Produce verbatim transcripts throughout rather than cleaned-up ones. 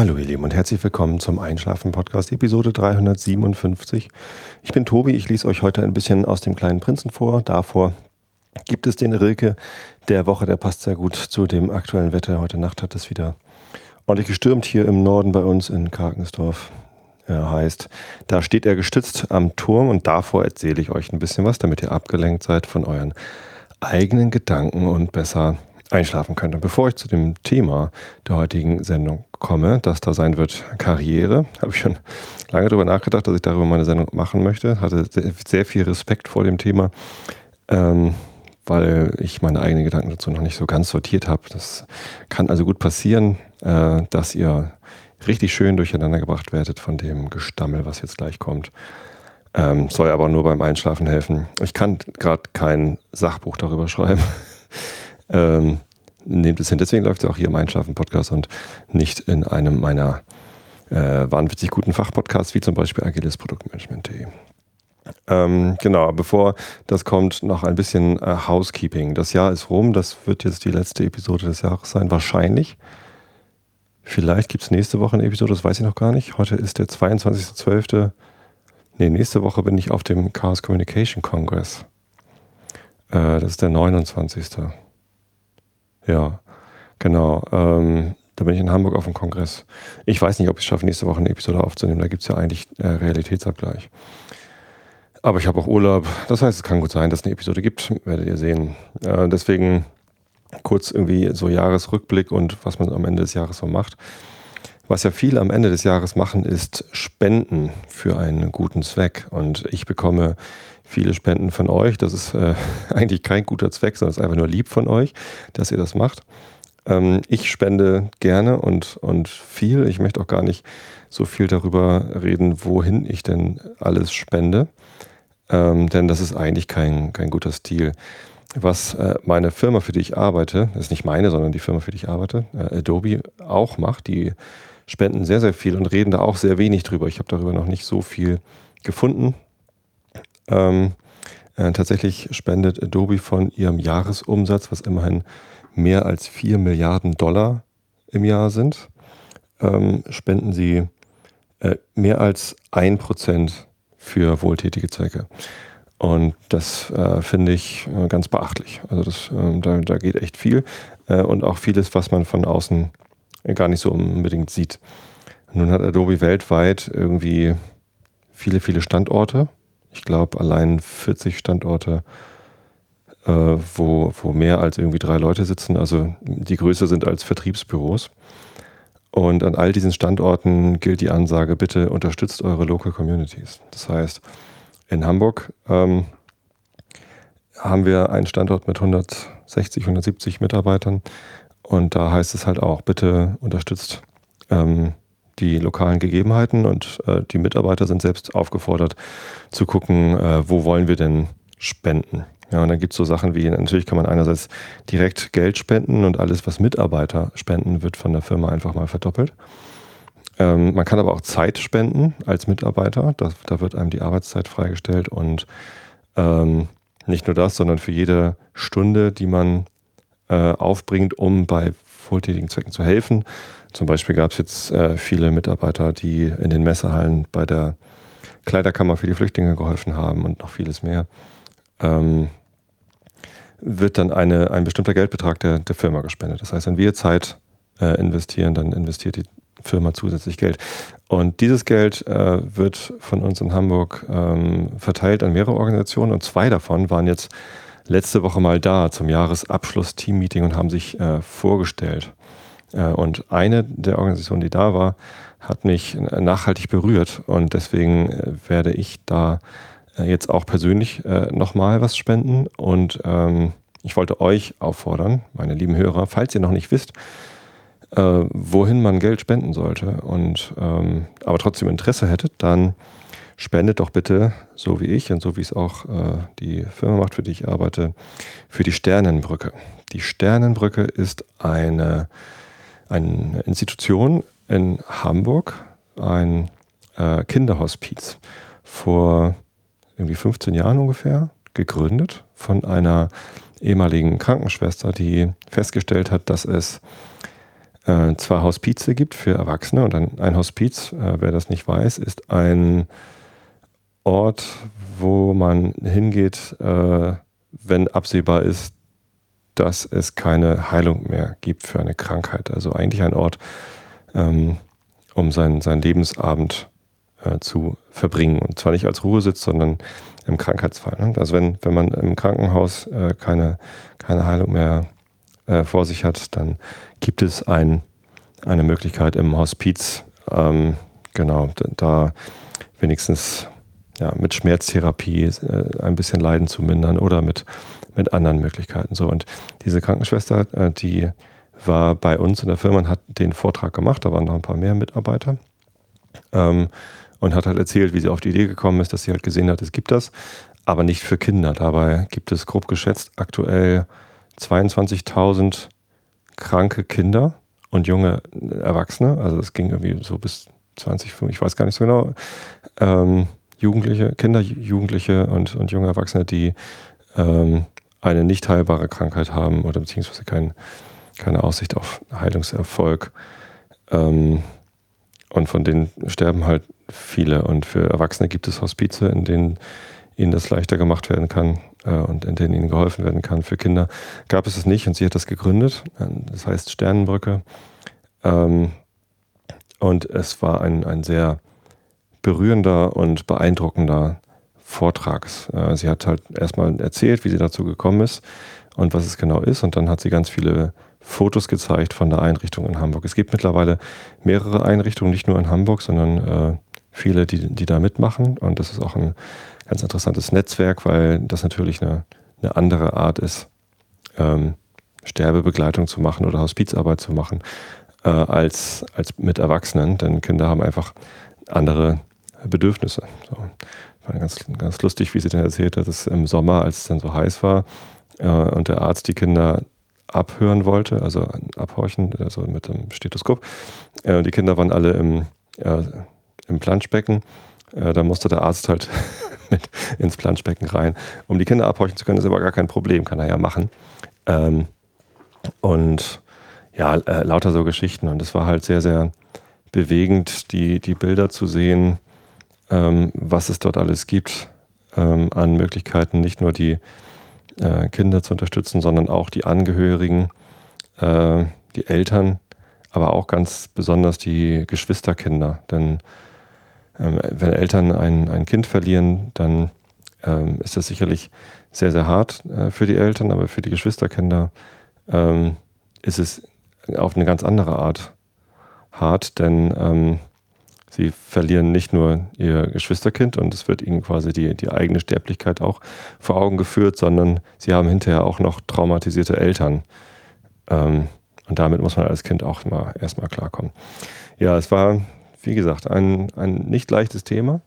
Hallo ihr Lieben und herzlich willkommen zum Einschlafen-Podcast, Episode dreihundertsiebenundfünfzig. Ich bin Tobi, ich lese euch heute ein bisschen aus dem Kleinen Prinzen vor. Davor gibt es den Rilke der Woche, der passt sehr gut zu dem aktuellen Wetter. Heute Nacht hat es wieder ordentlich gestürmt hier im Norden bei uns in Karkensdorf. Er heißt, da steht er gestützt am Turm und davor erzähle ich euch ein bisschen was, damit ihr abgelenkt seid von euren eigenen Gedanken und besser einschlafen könnt. Und bevor ich zu dem Thema der heutigen Sendung komme, das da sein wird Karriere, habe ich schon lange darüber nachgedacht, dass ich darüber meine Sendung machen möchte. Hatte sehr, sehr viel Respekt vor dem Thema, ähm, weil ich meine eigenen Gedanken dazu noch nicht so ganz sortiert habe. Das kann also gut passieren, äh, dass ihr richtig schön durcheinander gebracht werdet von dem Gestammel, was jetzt gleich kommt. Ähm, soll aber nur beim Einschlafen helfen. Ich kann gerade kein Sachbuch darüber schreiben. Ähm, nehmt es hin. Deswegen läuft es auch hier im Einschlafen-Podcast und nicht in einem meiner äh, wahnwitzig guten Fachpodcasts, wie zum Beispiel agiles Produktmanagement punkt de. Ähm, genau, bevor das kommt, noch ein bisschen äh, Housekeeping. Das Jahr ist rum, das wird jetzt die letzte Episode des Jahres sein, wahrscheinlich. Vielleicht gibt es nächste Woche eine Episode, das weiß ich noch gar nicht. Heute ist der zweiundzwanzigster zwölfter Ne, nächste Woche bin ich auf dem Chaos Communication Congress. Äh, das ist der neunundzwanzigste Ja, genau. Ähm, da bin ich in Hamburg auf dem Kongress. Ich weiß nicht, ob ich es schaffe, nächste Woche eine Episode aufzunehmen. Da gibt es ja eigentlich äh, Realitätsabgleich. Aber ich habe auch Urlaub. Das heißt, es kann gut sein, dass es eine Episode gibt. Werdet ihr sehen. Äh, deswegen kurz irgendwie so Jahresrückblick und was man am Ende des Jahres so macht. Was ja viele am Ende des Jahres machen, ist Spenden für einen guten Zweck. Und ich bekomme viele Spenden von euch. Das ist äh, eigentlich kein guter Zweck, sondern es ist einfach nur lieb von euch, dass ihr das macht. Ähm, ich spende gerne und, und viel. Ich möchte auch gar nicht so viel darüber reden, wohin ich denn alles spende. Ähm, denn das ist eigentlich kein, kein guter Stil. Was äh, meine Firma, für die ich arbeite, das ist nicht meine, sondern die Firma, für die ich arbeite, äh, Adobe, auch macht, die spenden sehr, sehr viel und reden da auch sehr wenig drüber. Ich habe darüber noch nicht so viel gefunden. Ähm, äh, tatsächlich spendet Adobe von ihrem Jahresumsatz, was immerhin mehr als vier Milliarden Dollar im Jahr sind, ähm, spenden sie äh, mehr als ein Prozent für wohltätige Zwecke. Und das äh, finde ich äh, ganz beachtlich. Also das, äh, da, da geht echt viel äh, und auch vieles, was man von außen gar nicht so unbedingt sieht. Nun hat Adobe weltweit irgendwie viele, viele Standorte. Ich glaube, allein vierzig Standorte, äh, wo, wo mehr als irgendwie drei Leute sitzen, also die größer sind als Vertriebsbüros. Und an all diesen Standorten gilt die Ansage, bitte unterstützt eure Local Communities. Das heißt, in Hamburg ähm, haben wir einen Standort mit hundertsechzig, hundertsiebzig Mitarbeitern. Und da heißt es halt auch, bitte unterstützt ähm, die lokalen Gegebenheiten und äh, die Mitarbeiter sind selbst aufgefordert zu gucken, äh, wo wollen wir denn spenden. Ja, und dann gibt es so Sachen wie, natürlich kann man einerseits direkt Geld spenden und alles, was Mitarbeiter spenden, wird von der Firma einfach mal verdoppelt. Ähm, man kann aber auch Zeit spenden als Mitarbeiter, da, da wird einem die Arbeitszeit freigestellt und ähm, nicht nur das, sondern für jede Stunde, die man äh, aufbringt, um bei wohltätigen Zwecken zu helfen. Zum Beispiel gab es jetzt äh, viele Mitarbeiter, die in den Messehallen bei der Kleiderkammer für die Flüchtlinge geholfen haben und noch vieles mehr. Ähm, wird dann eine, ein bestimmter Geldbetrag der, der Firma gespendet. Das heißt, wenn wir Zeit äh, investieren, dann investiert die Firma zusätzlich Geld. Und dieses Geld äh, wird von uns in Hamburg ähm, verteilt an mehrere Organisationen und zwei davon waren jetzt letzte Woche mal da zum Jahresabschluss-Team-Meeting und haben sich äh, vorgestellt. Äh, und eine der Organisationen, die da war, hat mich nachhaltig berührt und deswegen äh, werde ich da äh, jetzt auch persönlich äh, nochmal was spenden und ähm, ich wollte euch auffordern, meine lieben Hörer, falls ihr noch nicht wisst, äh, wohin man Geld spenden sollte und ähm, aber trotzdem Interesse hättet, dann spendet doch bitte, so wie ich und so wie es auch äh, die Firma macht, für die ich arbeite, für die Sternenbrücke. Die Sternenbrücke ist eine, eine Institution in Hamburg, ein äh, Kinderhospiz, vor irgendwie fünfzehn Jahren ungefähr gegründet von einer ehemaligen Krankenschwester, die festgestellt hat, dass es äh, zwei Hospize gibt für Erwachsene. Und ein, ein Hospiz, äh, wer das nicht weiß, ist ein Ort, wo man hingeht, äh, wenn absehbar ist, dass es keine Heilung mehr gibt für eine Krankheit. Also eigentlich ein Ort, ähm, um seinen, seinen Lebensabend äh, zu verbringen. Und zwar nicht als Ruhesitz, sondern im Krankheitsfall. Ne? Also wenn, wenn man im Krankenhaus äh, keine, keine Heilung mehr äh, vor sich hat, dann gibt es ein, eine Möglichkeit im Hospiz, ähm, genau, da wenigstens ja, mit Schmerztherapie äh, ein bisschen Leiden zu mindern oder mit, mit anderen Möglichkeiten. So, und diese Krankenschwester, äh, die war bei uns in der Firma und hat den Vortrag gemacht, da waren noch ein paar mehr Mitarbeiter, ähm, und hat halt erzählt, wie sie auf die Idee gekommen ist, dass sie halt gesehen hat, es gibt das, aber nicht für Kinder. Dabei gibt es grob geschätzt aktuell zweiundzwanzigtausend kranke Kinder und junge Erwachsene, also es ging irgendwie so bis zwanzig, ich weiß gar nicht so genau, ähm, Jugendliche, Kinder, Jugendliche und, und junge Erwachsene, die ähm, eine nicht heilbare Krankheit haben oder beziehungsweise kein, keine Aussicht auf Heilungserfolg. Ähm, und von denen sterben halt viele. Und für Erwachsene gibt es Hospize, in denen ihnen das leichter gemacht werden kann äh, und in denen ihnen geholfen werden kann. Für Kinder gab es es nicht und sie hat das gegründet. Das heißt Sternenbrücke. Ähm, und es war ein, ein sehr berührender und beeindruckender Vortrag. Äh, sie hat halt erstmal erzählt, wie sie dazu gekommen ist und was es genau ist. Und dann hat sie ganz viele Fotos gezeigt von der Einrichtung in Hamburg. Es gibt mittlerweile mehrere Einrichtungen, nicht nur in Hamburg, sondern äh, viele, die, die da mitmachen. Und das ist auch ein ganz interessantes Netzwerk, weil das natürlich eine, eine andere Art ist, ähm, Sterbebegleitung zu machen oder Hospizarbeit zu machen, äh, als, als mit Erwachsenen. Denn Kinder haben einfach andere Bedürfnisse. So. War ganz, ganz lustig, wie sie dann erzählt hat, dass im Sommer, als es dann so heiß war äh, und der Arzt die Kinder abhören wollte, also abhorchen, also mit dem Stethoskop. Äh, die Kinder waren alle im, äh, im Planschbecken. Äh, da musste der Arzt halt mit ins Planschbecken rein. Um die Kinder abhorchen zu können, ist aber gar kein Problem, kann er ja machen. Ähm, und ja, äh, lauter so Geschichten. Und es war halt sehr, sehr bewegend, die, die Bilder zu sehen, ähm, was es dort alles gibt ähm, an Möglichkeiten, nicht nur die äh, Kinder zu unterstützen, sondern auch die Angehörigen, äh, die Eltern, aber auch ganz besonders die Geschwisterkinder. Denn ähm, wenn Eltern ein, ein Kind verlieren, dann ähm, ist das sicherlich sehr, sehr hart äh, für die Eltern, aber für die Geschwisterkinder ähm, ist es auf eine ganz andere Art hart, denn ähm, sie verlieren nicht nur ihr Geschwisterkind und es wird ihnen quasi die, die eigene Sterblichkeit auch vor Augen geführt, sondern sie haben hinterher auch noch traumatisierte Eltern. Ähm, und damit muss man als Kind auch mal erstmal klarkommen. Ja, es war, wie gesagt, ein, ein nicht leichtes Thema,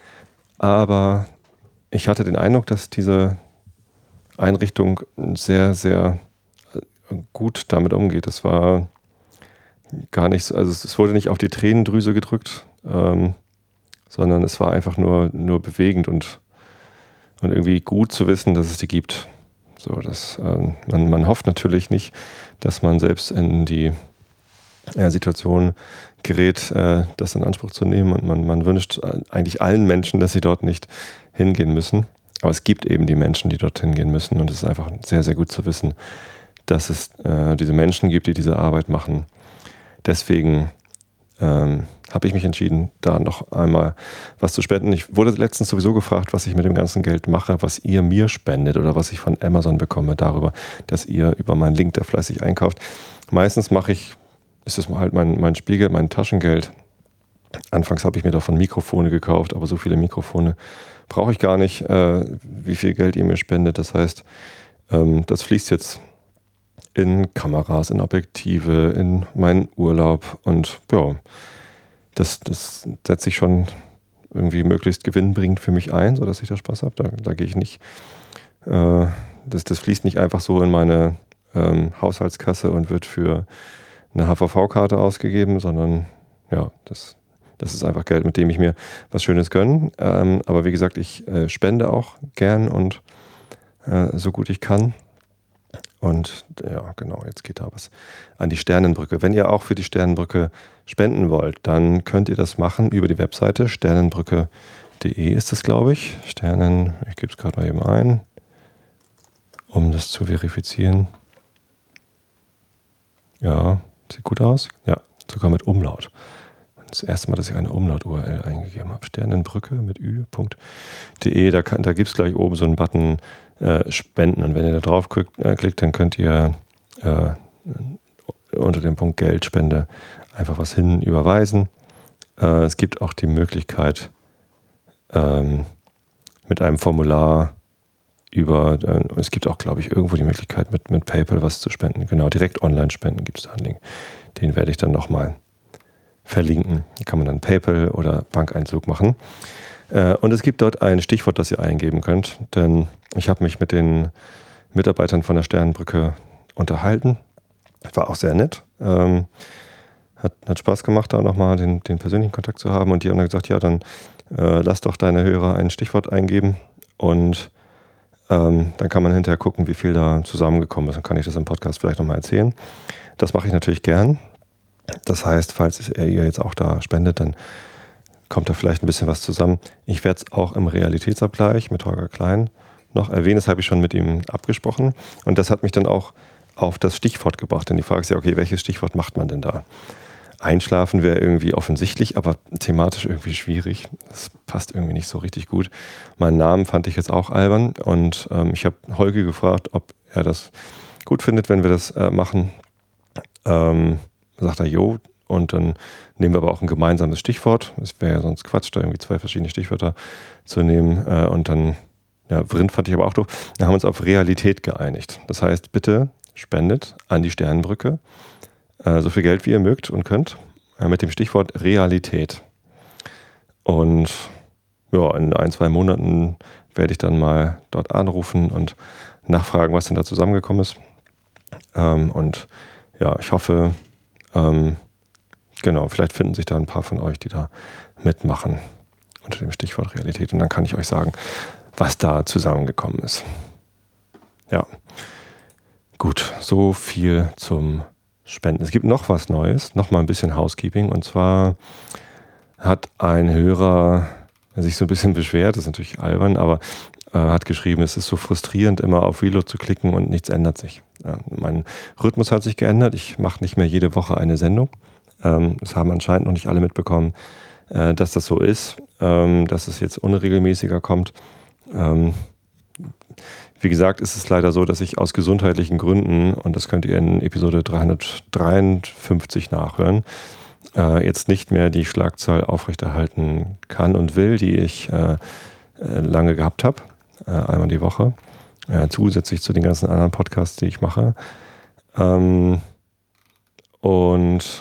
aber ich hatte den Eindruck, dass diese Einrichtung sehr, sehr gut damit umgeht. Es war gar nicht so, also es wurde nicht auf die Tränendrüse gedrückt, ähm, sondern es war einfach nur, nur bewegend und, und irgendwie gut zu wissen, dass es die gibt. So, dass, ähm, man, man hofft natürlich nicht, dass man selbst in die äh, Situation gerät, äh, das in Anspruch zu nehmen und man, man wünscht eigentlich allen Menschen, dass sie dort nicht hingehen müssen. Aber es gibt eben die Menschen, die dort hingehen müssen und es ist einfach sehr, sehr gut zu wissen, dass es äh, diese Menschen gibt, die diese Arbeit machen. Deswegen ähm, habe ich mich entschieden, da noch einmal was zu spenden. Ich wurde letztens sowieso gefragt, was ich mit dem ganzen Geld mache, was ihr mir spendet oder was ich von Amazon bekomme, darüber, dass ihr über meinen Link da fleißig einkauft. Meistens mache ich, ist das halt mein, mein Spielgeld, mein Taschengeld. Anfangs habe ich mir davon Mikrofone gekauft, aber so viele Mikrofone brauche ich gar nicht, äh, wie viel Geld ihr mir spendet. Das heißt, ähm, das fließt jetzt in Kameras, in Objektive, in meinen Urlaub und ja, das, das setze ich schon irgendwie möglichst gewinnbringend für mich ein, sodass ich da Spaß habe. Da, da gehe ich nicht, äh, das, das fließt nicht einfach so in meine ähm, Haushaltskasse und wird für eine H V V-Karte ausgegeben, sondern ja, das, das ist einfach Geld, mit dem ich mir was Schönes gönne. Ähm, aber wie gesagt, ich äh, spende auch gern und äh, so gut ich kann. Und ja, genau, jetzt geht da was an die Sternenbrücke. Wenn ihr auch für die Sternenbrücke spenden wollt, dann könnt ihr das machen über die Webseite sternenbrücke punkt de ist es, glaube ich. Sternen, ich gebe es gerade mal eben ein, um das zu verifizieren. Ja, sieht gut aus. Ja, sogar mit Umlaut. Das erste Mal, dass ich eine Umlaut-U R L eingegeben habe. Sternenbrücke mit ü.de. Da, da gibt es gleich oben so einen Button äh, Spenden. Und wenn ihr da drauf klickt, äh, klickt dann könnt ihr äh, unter dem Punkt Geldspende einfach was hin überweisen. Äh, es gibt auch die Möglichkeit, ähm, mit einem Formular über, äh, es gibt auch, glaube ich, irgendwo die Möglichkeit, mit, mit PayPal was zu spenden. Genau, direkt online spenden gibt es da einen Link. Den werde ich dann nochmal verlinken. Hier kann man dann PayPal oder Bankeinzug machen. Äh, und es gibt dort ein Stichwort, das ihr eingeben könnt, denn ich habe mich mit den Mitarbeitern von der Sternenbrücke unterhalten. War auch sehr nett. Ähm, hat, hat Spaß gemacht, da nochmal den, den persönlichen Kontakt zu haben. Und die haben dann gesagt, ja, dann äh, lass doch deine Hörer ein Stichwort eingeben und ähm, dann kann man hinterher gucken, wie viel da zusammengekommen ist. Dann kann ich das im Podcast vielleicht nochmal erzählen. Das mache ich natürlich gern. Das heißt, falls ihr jetzt auch da spendet, dann kommt da vielleicht ein bisschen was zusammen. Ich werde es auch im Realitätsabgleich mit Holger Klein noch erwähnen. Das habe ich schon mit ihm abgesprochen. Und das hat mich dann auch auf das Stichwort gebracht. Denn die Frage ist ja, okay, welches Stichwort macht man denn da? Einschlafen wäre irgendwie offensichtlich, aber thematisch irgendwie schwierig. Das passt irgendwie nicht so richtig gut. Meinen Namen fand ich jetzt auch albern. Und ähm, ich habe Holger gefragt, ob er das gut findet, wenn wir das äh, machen. Ähm, sagt er, jo, und dann nehmen wir aber auch ein gemeinsames Stichwort. Es wäre ja sonst Quatsch, da irgendwie zwei verschiedene Stichwörter zu nehmen. Äh, und dann, ja, Vrind fand ich aber auch doof. Wir haben uns auf Realität geeinigt. Das heißt, bitte spendet an die Sternenbrücke äh, so viel Geld, wie ihr mögt und könnt, äh, mit dem Stichwort Realität. Und ja, in ein, zwei Monaten werde ich dann mal dort anrufen und nachfragen, was denn da zusammengekommen ist. Ähm, und ja, ich hoffe, ähm, genau, vielleicht finden sich da ein paar von euch, die da mitmachen unter dem Stichwort Realität. Und dann kann ich euch sagen, was da zusammengekommen ist. Ja, gut, so viel zum Spenden. Es gibt noch was Neues, noch mal ein bisschen Housekeeping. Und zwar hat ein Hörer sich so ein bisschen beschwert, das ist natürlich albern, aber äh, hat geschrieben, es ist so frustrierend, immer auf Reload zu klicken und nichts ändert sich. Ja, mein Rhythmus hat sich geändert. Ich mache nicht mehr jede Woche eine Sendung. Ähm, das haben anscheinend noch nicht alle mitbekommen, äh, dass das so ist, ähm, dass es jetzt unregelmäßiger kommt. Ähm, wie gesagt, ist es leider so, dass ich aus gesundheitlichen Gründen, und das könnt ihr in Episode dreihundertdreiundfünfzig nachhören, äh, jetzt nicht mehr die Schlagzahl aufrechterhalten kann und will, die ich äh, lange gehabt habe, äh, einmal die Woche, äh, zusätzlich zu den ganzen anderen Podcasts, die ich mache. Ähm, und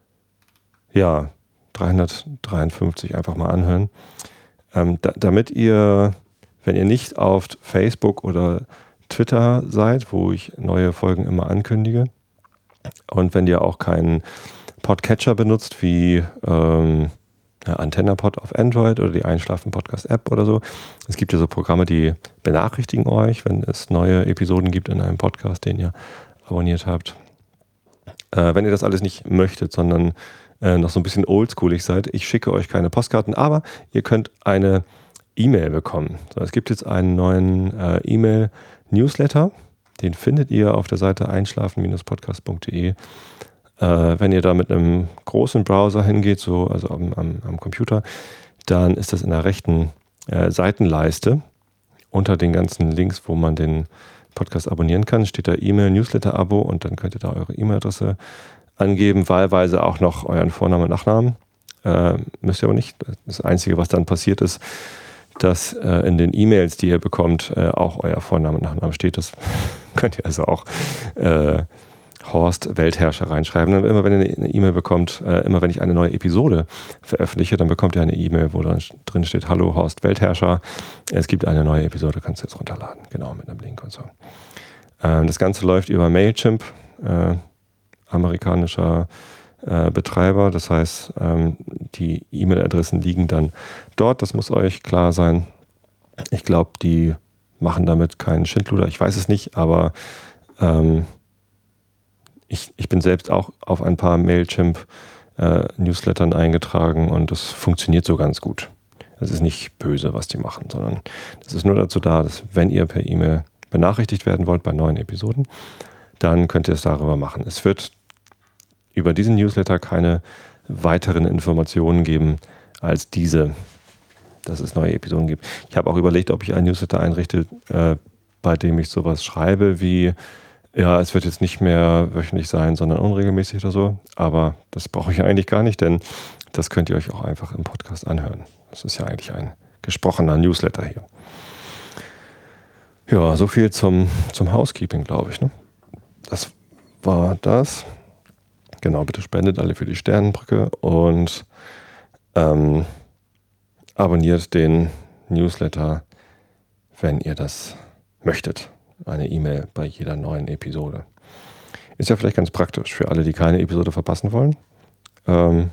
ja, dreihundertdreiundfünfzig einfach mal anhören. Ähm, da, damit ihr, wenn ihr nicht auf Facebook oder Twitter seid, wo ich neue Folgen immer ankündige, und wenn ihr auch keinen Podcatcher benutzt, wie ähm, ja, AntennaPod auf Android oder die Einschlafen-Podcast-App oder so. Es gibt ja so Programme, die benachrichtigen euch, wenn es neue Episoden gibt in einem Podcast, den ihr abonniert habt. Äh, wenn ihr das alles nicht möchtet, sondern äh, noch so ein bisschen oldschoolig seid, ich schicke euch keine Postkarten, aber ihr könnt eine E-Mail bekommen. So, es gibt jetzt einen neuen äh, E-Mail-Newsletter, den findet ihr auf der Seite einschlafen Podcast punkt de. Äh, wenn ihr da mit einem großen Browser hingeht, so also am, am, am Computer, dann ist das in der rechten äh, Seitenleiste unter den ganzen Links, wo man den Podcast abonnieren kann, steht da E-Mail-Newsletter-Abo und dann könnt ihr da eure E-Mail-Adresse angeben, wahlweise auch noch euren Vornamen und Nachnamen. Äh, müsst ihr aber nicht. Das Einzige, was dann passiert ist, dass äh, in den E-Mails, die ihr bekommt, äh, auch euer Vorname und Nachname steht. Das könnt ihr also auch äh, Horst Weltherrscher reinschreiben. Und immer wenn ihr eine E-Mail bekommt, äh, immer wenn ich eine neue Episode veröffentliche, dann bekommt ihr eine E-Mail, wo dann drin steht, hallo Horst Weltherrscher, es gibt eine neue Episode, kannst du jetzt runterladen. Genau, mit einem Link und so. Ähm, das Ganze läuft über Mailchimp, äh, amerikanischer äh, Betreiber. Das heißt, ähm, die E-Mail-Adressen liegen dann dort, das muss euch klar sein. Ich glaube, die machen damit keinen Schindluder, ich weiß es nicht, aber Ähm, ich, ich bin selbst auch auf ein paar Mailchimp-Newslettern äh, eingetragen und das funktioniert so ganz gut. Es ist nicht böse, was die machen, sondern das ist nur dazu da, dass wenn ihr per E-Mail benachrichtigt werden wollt bei neuen Episoden, dann könnt ihr es darüber machen. Es wird über diesen Newsletter keine weiteren Informationen geben als diese, dass es neue Episoden gibt. Ich habe auch überlegt, ob ich einen Newsletter einrichte, äh, bei dem ich sowas schreibe wie, ja, es wird jetzt nicht mehr wöchentlich sein, sondern unregelmäßig oder so. Aber das brauche ich eigentlich gar nicht, denn das könnt ihr euch auch einfach im Podcast anhören. Das ist ja eigentlich ein gesprochener Newsletter hier. Ja, so viel zum, zum Housekeeping, glaube ich. Ne? Das war das. Genau, bitte spendet alle für die Sternenbrücke und ähm, abonniert den Newsletter, wenn ihr das möchtet. Eine E-Mail bei jeder neuen Episode. Ist ja vielleicht ganz praktisch für alle, die keine Episode verpassen wollen. Ähm,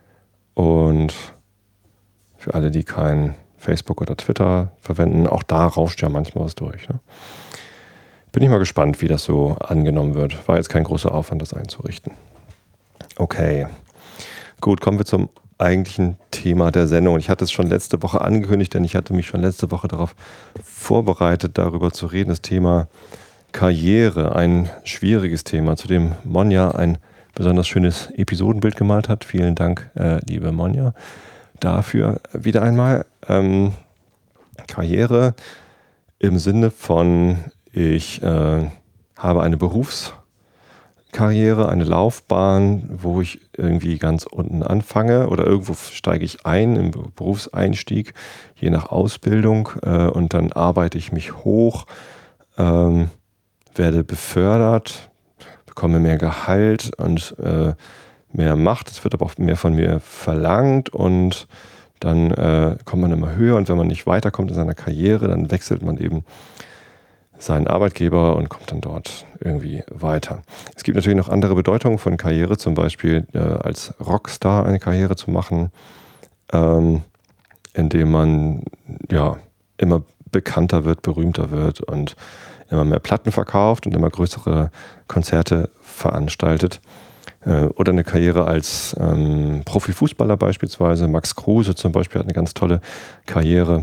und für alle, die kein Facebook oder Twitter verwenden, auch da rauscht ja manchmal was durch. Ne? Bin ich mal gespannt, wie das so angenommen wird. War jetzt kein großer Aufwand, das einzurichten. Okay, gut, kommen wir zum eigentlichen Thema der Sendung. Ich hatte es schon letzte Woche angekündigt, denn ich hatte mich schon letzte Woche darauf vorbereitet, darüber zu reden. Das Thema Karriere, ein schwieriges Thema, zu dem Monja ein besonders schönes Episodenbild gemalt hat. Vielen Dank, äh, liebe Monja, dafür wieder einmal. Ähm, Karriere im Sinne von, ich äh, habe eine Berufs- Karriere, eine Laufbahn, wo ich irgendwie ganz unten anfange oder irgendwo steige ich ein im Berufseinstieg, je nach Ausbildung äh, und dann arbeite ich mich hoch, ähm, werde befördert, bekomme mehr Gehalt und äh, mehr Macht. Es wird aber auch mehr von mir verlangt und dann äh, kommt man immer höher und wenn man nicht weiterkommt in seiner Karriere, dann wechselt man eben seinen Arbeitgeber und kommt dann dort irgendwie weiter. Es gibt natürlich noch andere Bedeutungen von Karriere, zum Beispiel äh, als Rockstar eine Karriere zu machen, ähm, indem man ja immer bekannter wird, berühmter wird und immer mehr Platten verkauft und immer größere Konzerte veranstaltet. Äh, oder eine Karriere als ähm, Profifußballer beispielsweise. Max Kruse zum Beispiel hat eine ganz tolle Karriere.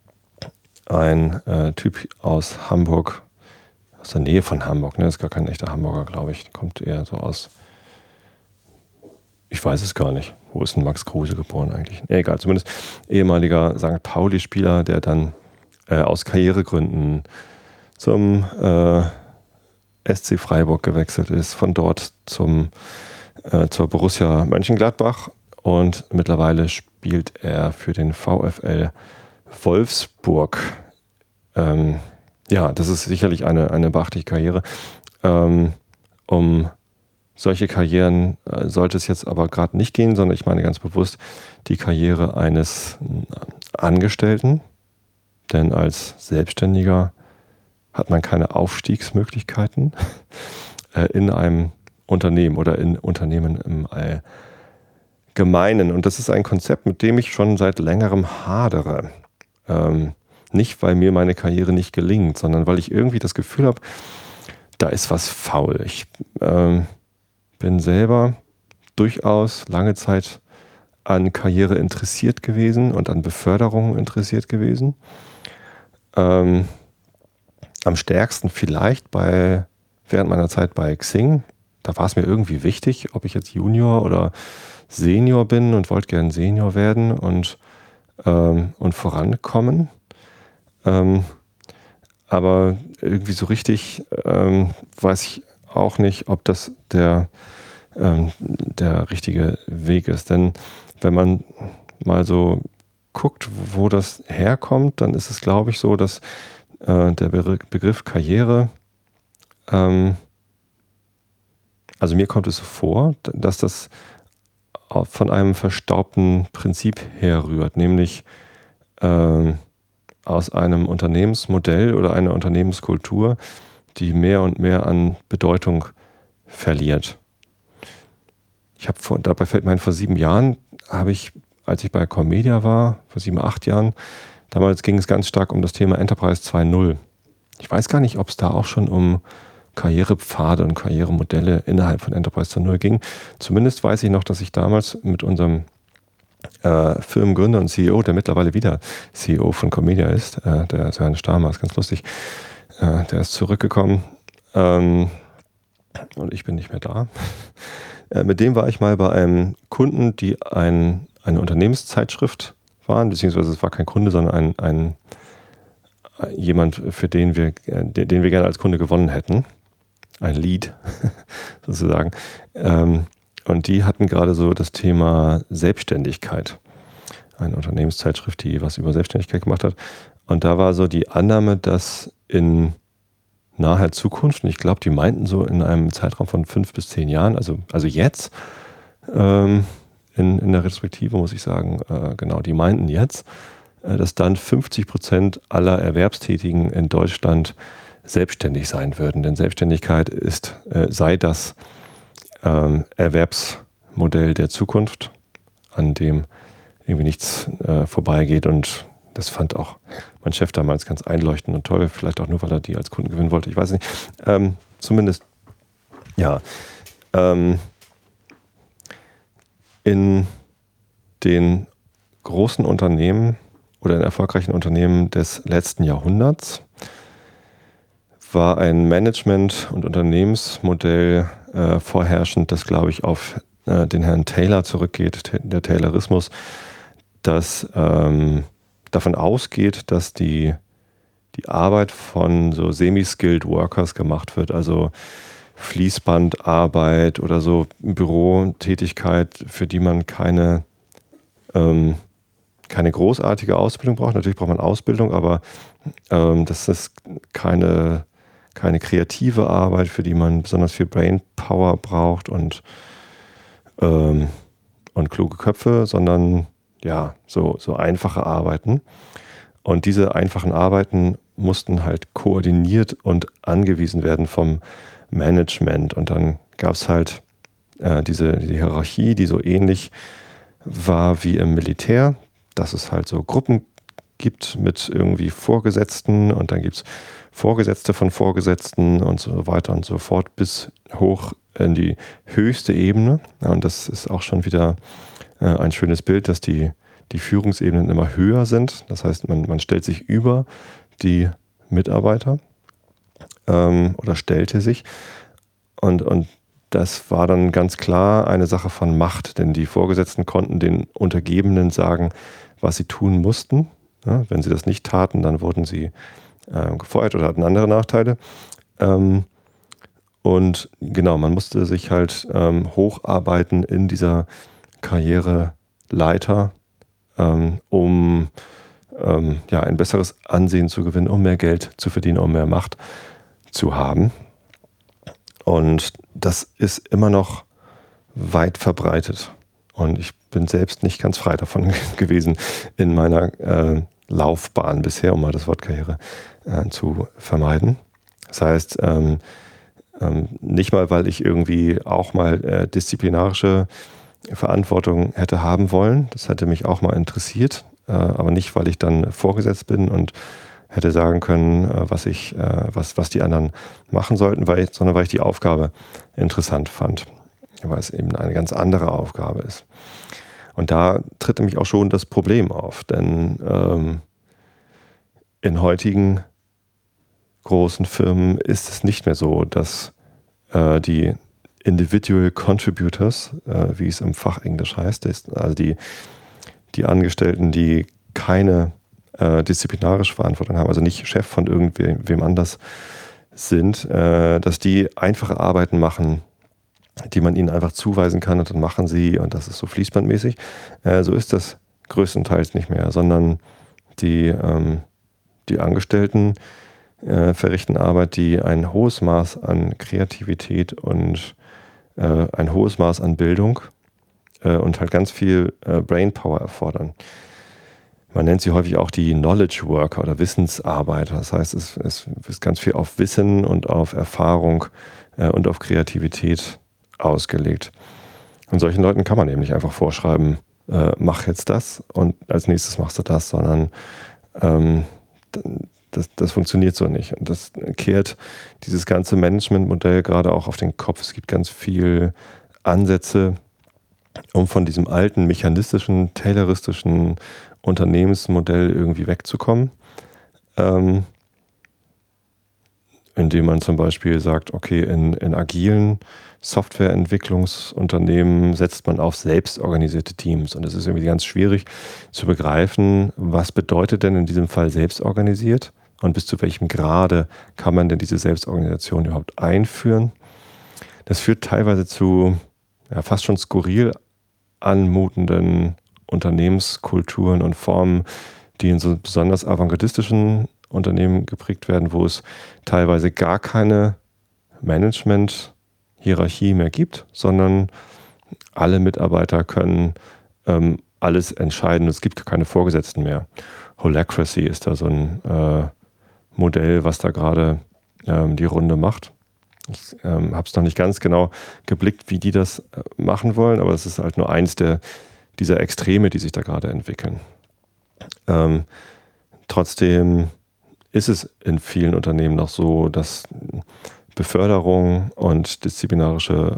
Ein äh, Typ aus Hamburg, aus der Nähe von Hamburg, ne, ist gar kein echter Hamburger, glaube ich, kommt eher so aus, ich weiß es gar nicht, wo ist denn Max Kruse geboren eigentlich? Ja, egal, zumindest ehemaliger Sankt Pauli-Spieler, der dann äh, aus Karrieregründen zum äh, S C Freiburg gewechselt ist, von dort zum, äh, zur Borussia Mönchengladbach und mittlerweile spielt er für den VfL Wolfsburg. Ähm, ja, das ist sicherlich eine, eine beachtliche Karriere. Ähm, um solche Karrieren äh, sollte es jetzt aber gerade nicht gehen, sondern ich meine ganz bewusst die Karriere eines Angestellten. Denn als Selbstständiger hat man keine Aufstiegsmöglichkeiten äh, in einem Unternehmen oder in Unternehmen im Allgemeinen. Und das ist ein Konzept, mit dem ich schon seit längerem hadere. Ähm, nicht, weil mir meine Karriere nicht gelingt, sondern weil ich irgendwie das Gefühl habe, da ist was faul. Ich ähm, bin selber durchaus lange Zeit an Karriere interessiert gewesen und an Beförderung interessiert gewesen. Ähm, am stärksten vielleicht bei, während meiner Zeit bei Xing. Da war es mir irgendwie wichtig, ob ich jetzt Junior oder Senior bin und wollte gern Senior werden und Ähm, und vorankommen. Ähm, aber irgendwie so richtig ähm, weiß ich auch nicht, ob das der, ähm, der richtige Weg ist. Denn wenn man mal so guckt, wo das herkommt, dann ist es, glaube ich, so, dass äh, der Be- Begriff Karriere, ähm, also mir kommt es so vor, dass das von einem verstaubten Prinzip herrührt, nämlich ähm, aus einem Unternehmensmodell oder einer Unternehmenskultur, die mehr und mehr an Bedeutung verliert. Ich habe vor, dabei fällt mir ein, vor sieben Jahren habe ich, als ich bei Comedia war, vor sieben, acht Jahren, damals ging es ganz stark um das Thema Enterprise zwei Punkt null. Ich weiß gar nicht, ob es da auch schon um Karrierepfade und Karrieremodelle innerhalb von Enterprise zwei Punkt null ging. Zumindest weiß ich noch, dass ich damals mit unserem äh, Firmengründer und C E O, der mittlerweile wieder C E O von Comedia ist, äh, der Sören Stamer, ist ganz lustig, äh, der ist zurückgekommen ähm, und ich bin nicht mehr da. äh, mit dem war ich mal bei einem Kunden, die ein, eine Unternehmenszeitschrift waren, beziehungsweise es war kein Kunde, sondern ein, ein jemand, für den wir, den wir gerne als Kunde gewonnen hätten. Ein Lead sozusagen. Ähm, und die hatten gerade so das Thema Selbstständigkeit. Eine Unternehmenszeitschrift, die was über Selbstständigkeit gemacht hat. Und da war so die Annahme, dass in naher Zukunft, und ich glaube, die meinten so in einem Zeitraum von fünf bis zehn Jahren, also, also jetzt, ähm, in, in der Retrospektive muss ich sagen, äh, genau, die meinten jetzt, äh, dass dann fünfzig Prozent aller Erwerbstätigen in Deutschland selbstständig sein würden. Denn Selbstständigkeit ist, äh, sei das ähm, Erwerbsmodell der Zukunft, an dem irgendwie nichts äh, vorbeigeht. Und das fand auch mein Chef damals ganz einleuchtend und toll. Vielleicht auch nur, weil er die als Kunden gewinnen wollte. Ich weiß nicht. Ähm, zumindest, ja. Ähm, in den großen Unternehmen oder in erfolgreichen Unternehmen des letzten Jahrhunderts war ein Management- und Unternehmensmodell äh, vorherrschend, das, glaube ich, auf äh, den Herrn Taylor zurückgeht, der Taylorismus, das ähm, davon ausgeht, dass die, die Arbeit von so semi-skilled Workers gemacht wird, also Fließbandarbeit oder so Bürotätigkeit, für die man keine, ähm, keine großartige Ausbildung braucht. Natürlich braucht man Ausbildung, aber ähm, das ist keine, keine kreative Arbeit, für die man besonders viel Brainpower braucht und, ähm, und kluge Köpfe, sondern ja, so, so einfache Arbeiten. Und diese einfachen Arbeiten mussten halt koordiniert und angewiesen werden vom Management. Und dann gab es halt äh, diese die Hierarchie, die so ähnlich war wie im Militär, dass es halt so Gruppen gibt mit irgendwie Vorgesetzten und dann gibt es Vorgesetzte von Vorgesetzten und so weiter und so fort bis hoch in die höchste Ebene. Ja, und das ist auch schon wieder äh, ein schönes Bild, dass die, die Führungsebenen immer höher sind. Das heißt, man, man stellt sich über die Mitarbeiter ähm, oder stellte sich. Und, und das war dann ganz klar eine Sache von Macht, denn die Vorgesetzten konnten den Untergebenen sagen, was sie tun mussten. Ja, wenn sie das nicht taten, dann wurden sie äh, gefeuert oder hatten andere Nachteile. Ähm, und genau, man musste sich halt ähm, hocharbeiten in dieser Karriereleiter, ähm, um ähm, ja, ein besseres Ansehen zu gewinnen, um mehr Geld zu verdienen, um mehr Macht zu haben. Und das ist immer noch weit verbreitet. Und ich bin selbst nicht ganz frei davon gewesen in meiner äh, Laufbahn bisher, um mal das Wort Karriere äh, zu vermeiden. Das heißt, ähm, ähm, nicht mal, weil ich irgendwie auch mal äh, disziplinarische Verantwortung hätte haben wollen. Das hätte mich auch mal interessiert, äh, aber nicht, weil ich dann vorgesetzt bin und hätte sagen können, äh, was ich, äh, was, was die anderen machen sollten, weil ich, sondern weil ich die Aufgabe interessant fand, weil es eben eine ganz andere Aufgabe ist. Und da tritt nämlich auch schon das Problem auf, denn ähm, in heutigen großen Firmen ist es nicht mehr so, dass äh, die Individual Contributors, äh, wie es im Fachenglisch heißt, ist, also die, die Angestellten, die keine äh, disziplinarische Verantwortung haben, also nicht Chef von irgendwem anders sind, äh, dass die einfache Arbeiten machen, die man ihnen einfach zuweisen kann und dann machen sie und das ist so fließbandmäßig. Äh, so ist das größtenteils nicht mehr, sondern die, ähm, die Angestellten äh, verrichten Arbeit, die ein hohes Maß an Kreativität und äh, ein hohes Maß an Bildung äh, und halt ganz viel äh, Brainpower erfordern. Man nennt sie häufig auch die Knowledge Worker oder Wissensarbeiter. Das heißt, es, es ist ganz viel auf Wissen und auf Erfahrung äh, und auf Kreativität ausgelegt. Und solchen Leuten kann man eben nicht einfach vorschreiben, äh, mach jetzt das und als nächstes machst du das, sondern ähm, das, das funktioniert so nicht. Und das kehrt dieses ganze Managementmodell gerade auch auf den Kopf. Es gibt ganz viel Ansätze, um von diesem alten, mechanistischen, tayloristischen Unternehmensmodell irgendwie wegzukommen. Ähm, indem man zum Beispiel sagt, okay, in, in agilen Softwareentwicklungsunternehmen setzt man auf selbstorganisierte Teams. Und es ist irgendwie ganz schwierig zu begreifen, was bedeutet denn in diesem Fall selbstorganisiert und bis zu welchem Grade kann man denn diese Selbstorganisation überhaupt einführen. Das führt teilweise zu ja, fast schon skurril anmutenden Unternehmenskulturen und Formen, die in so besonders avantgardistischen Unternehmen geprägt werden, wo es teilweise gar keine Management-Hierarchie mehr gibt, sondern alle Mitarbeiter können ähm, alles entscheiden. Es gibt keine Vorgesetzten mehr. Holacracy ist da so ein äh, Modell, was da gerade ähm, die Runde macht. Ich ähm, habe es noch nicht ganz genau geblickt, wie die das äh, machen wollen, aber es ist halt nur eins der, dieser Extreme, die sich da gerade entwickeln. Ähm, trotzdem ist es in vielen Unternehmen noch so, dass Beförderung und disziplinarische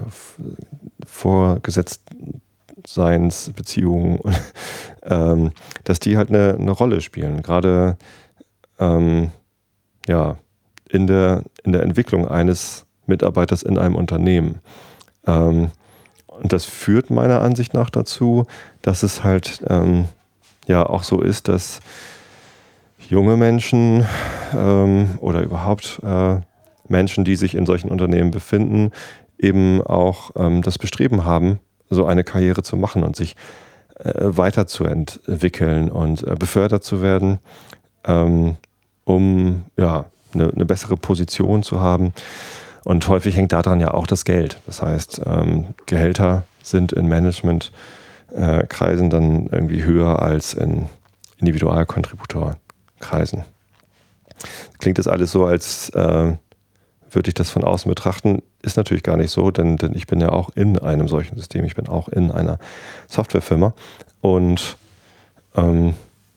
Vorgesetztseinsbeziehungen, ähm, dass die halt eine, eine Rolle spielen. Gerade ähm, ja, in der, in der Entwicklung eines Mitarbeiters in einem Unternehmen. Ähm, und das führt meiner Ansicht nach dazu, dass es halt ähm, ja auch so ist, dass junge Menschen ähm, oder überhaupt äh, Menschen, die sich in solchen Unternehmen befinden, eben auch ähm, das Bestreben haben, so eine Karriere zu machen und sich äh, weiterzuentwickeln und äh, befördert zu werden, ähm, um ja, eine, eine bessere Position zu haben. Und häufig hängt daran ja auch das Geld. Das heißt, ähm, Gehälter sind in Managementkreisen äh, dann irgendwie höher als in Individualkontributor. Kreisen. Klingt das alles so, als äh, würde ich das von außen betrachten, ist natürlich gar nicht so, denn, denn ich bin ja auch in einem solchen System, ich bin auch in einer Softwarefirma und ähm,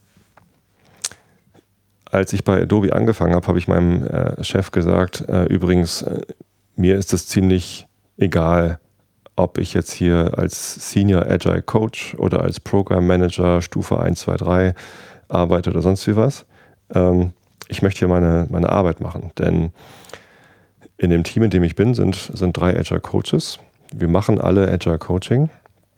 als ich bei Adobe angefangen habe, habe ich meinem äh, Chef gesagt, äh, übrigens, äh, mir ist es ziemlich egal, ob ich jetzt hier als Senior Agile Coach oder als Program Manager Stufe eins, zwei, drei arbeite oder sonst wie was. Ich möchte hier meine, meine Arbeit machen, denn in dem Team, in dem ich bin, sind, sind drei Agile Coaches. Wir machen alle Agile Coaching.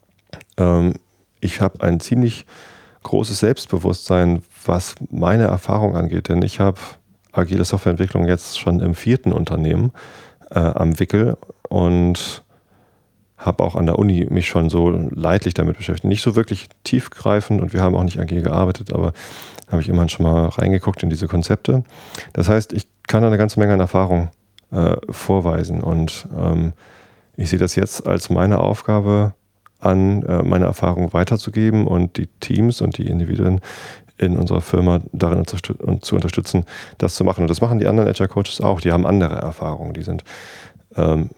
Ich habe ein ziemlich großes Selbstbewusstsein, was meine Erfahrung angeht, denn ich habe agile Softwareentwicklung jetzt schon im vierten Unternehmen äh, am Wickel und habe auch an der Uni mich schon so leidlich damit beschäftigt. Nicht so wirklich tiefgreifend und wir haben auch nicht agil gearbeitet, aber habe ich immerhin schon mal reingeguckt in diese Konzepte. Das heißt, ich kann eine ganze Menge an Erfahrung äh, vorweisen und ähm, ich sehe das jetzt als meine Aufgabe an, äh, meine Erfahrung weiterzugeben und die Teams und die Individuen in unserer Firma darin unterstü- zu unterstützen, das zu machen. Und das machen die anderen Agile Coaches auch. Die haben andere Erfahrungen. Die sind, ähm,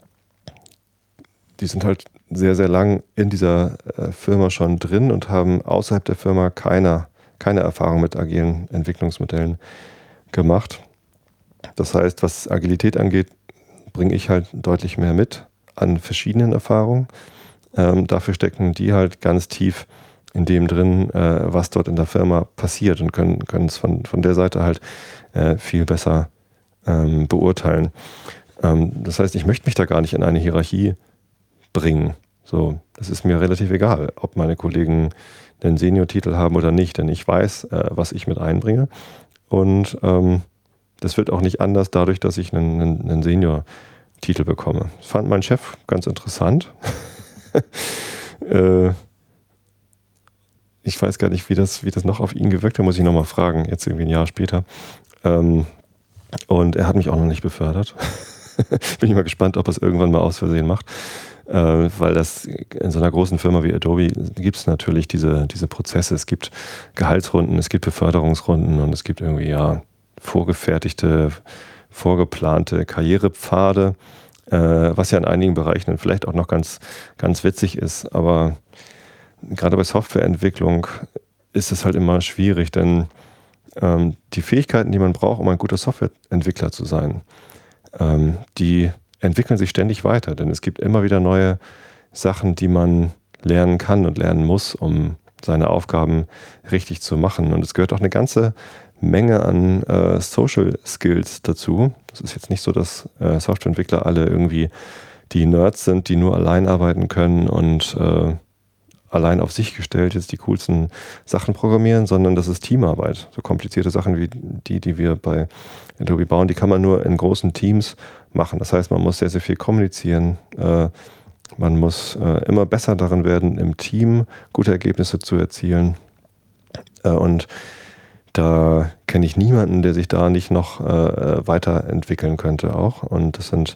die sind halt sehr, sehr lang in dieser äh, Firma schon drin und haben außerhalb der Firma keine, keine Erfahrung mit agilen Entwicklungsmodellen gemacht. Das heißt, was Agilität angeht, bringe ich halt deutlich mehr mit an verschiedenen Erfahrungen. Ähm, dafür stecken die halt ganz tief in dem drin, äh, was dort in der Firma passiert und können, können es von, von der Seite halt äh, viel besser ähm, beurteilen. Ähm, das heißt, ich möchte mich da gar nicht in eine Hierarchie bringen. So, das ist mir relativ egal, ob meine Kollegen einen Senior-Titel haben oder nicht, denn ich weiß, äh, was ich mit einbringe. Und ähm, das wird auch nicht anders dadurch, dass ich einen, einen, einen Senior-Titel bekomme. Das fand mein Chef ganz interessant. äh, ich weiß gar nicht, wie das, wie das noch auf ihn gewirkt hat, muss ich nochmal fragen, jetzt irgendwie ein Jahr später. Ähm, und er hat mich auch noch nicht befördert. Bin ich mal gespannt, ob er es irgendwann mal aus Versehen macht. Äh, weil das in so einer großen Firma wie Adobe gibt es natürlich diese, diese Prozesse. Es gibt Gehaltsrunden, es gibt Beförderungsrunden und es gibt irgendwie ja vorgefertigte, vorgeplante Karrierepfade, äh, was ja in einigen Bereichen dann vielleicht auch noch ganz, ganz witzig ist. Aber gerade bei Softwareentwicklung ist es halt immer schwierig, denn ähm, die Fähigkeiten, die man braucht, um ein guter Softwareentwickler zu sein, ähm, die entwickeln sich ständig weiter, denn es gibt immer wieder neue Sachen, die man lernen kann und lernen muss, um seine Aufgaben richtig zu machen. Und es gehört auch eine ganze Menge an äh, Social Skills dazu. Es ist jetzt nicht so, dass äh, Softwareentwickler alle irgendwie die Nerds sind, die nur allein arbeiten können und äh, allein auf sich gestellt jetzt die coolsten Sachen programmieren, sondern das ist Teamarbeit. So komplizierte Sachen wie die, die wir bei Adobe bauen, die kann man nur in großen Teams machen. Das heißt, man muss sehr, sehr viel kommunizieren. Äh, man muss äh, immer besser darin werden, im Team gute Ergebnisse zu erzielen. Äh, und da kenne ich niemanden, der sich da nicht noch äh, weiterentwickeln könnte auch. Und das sind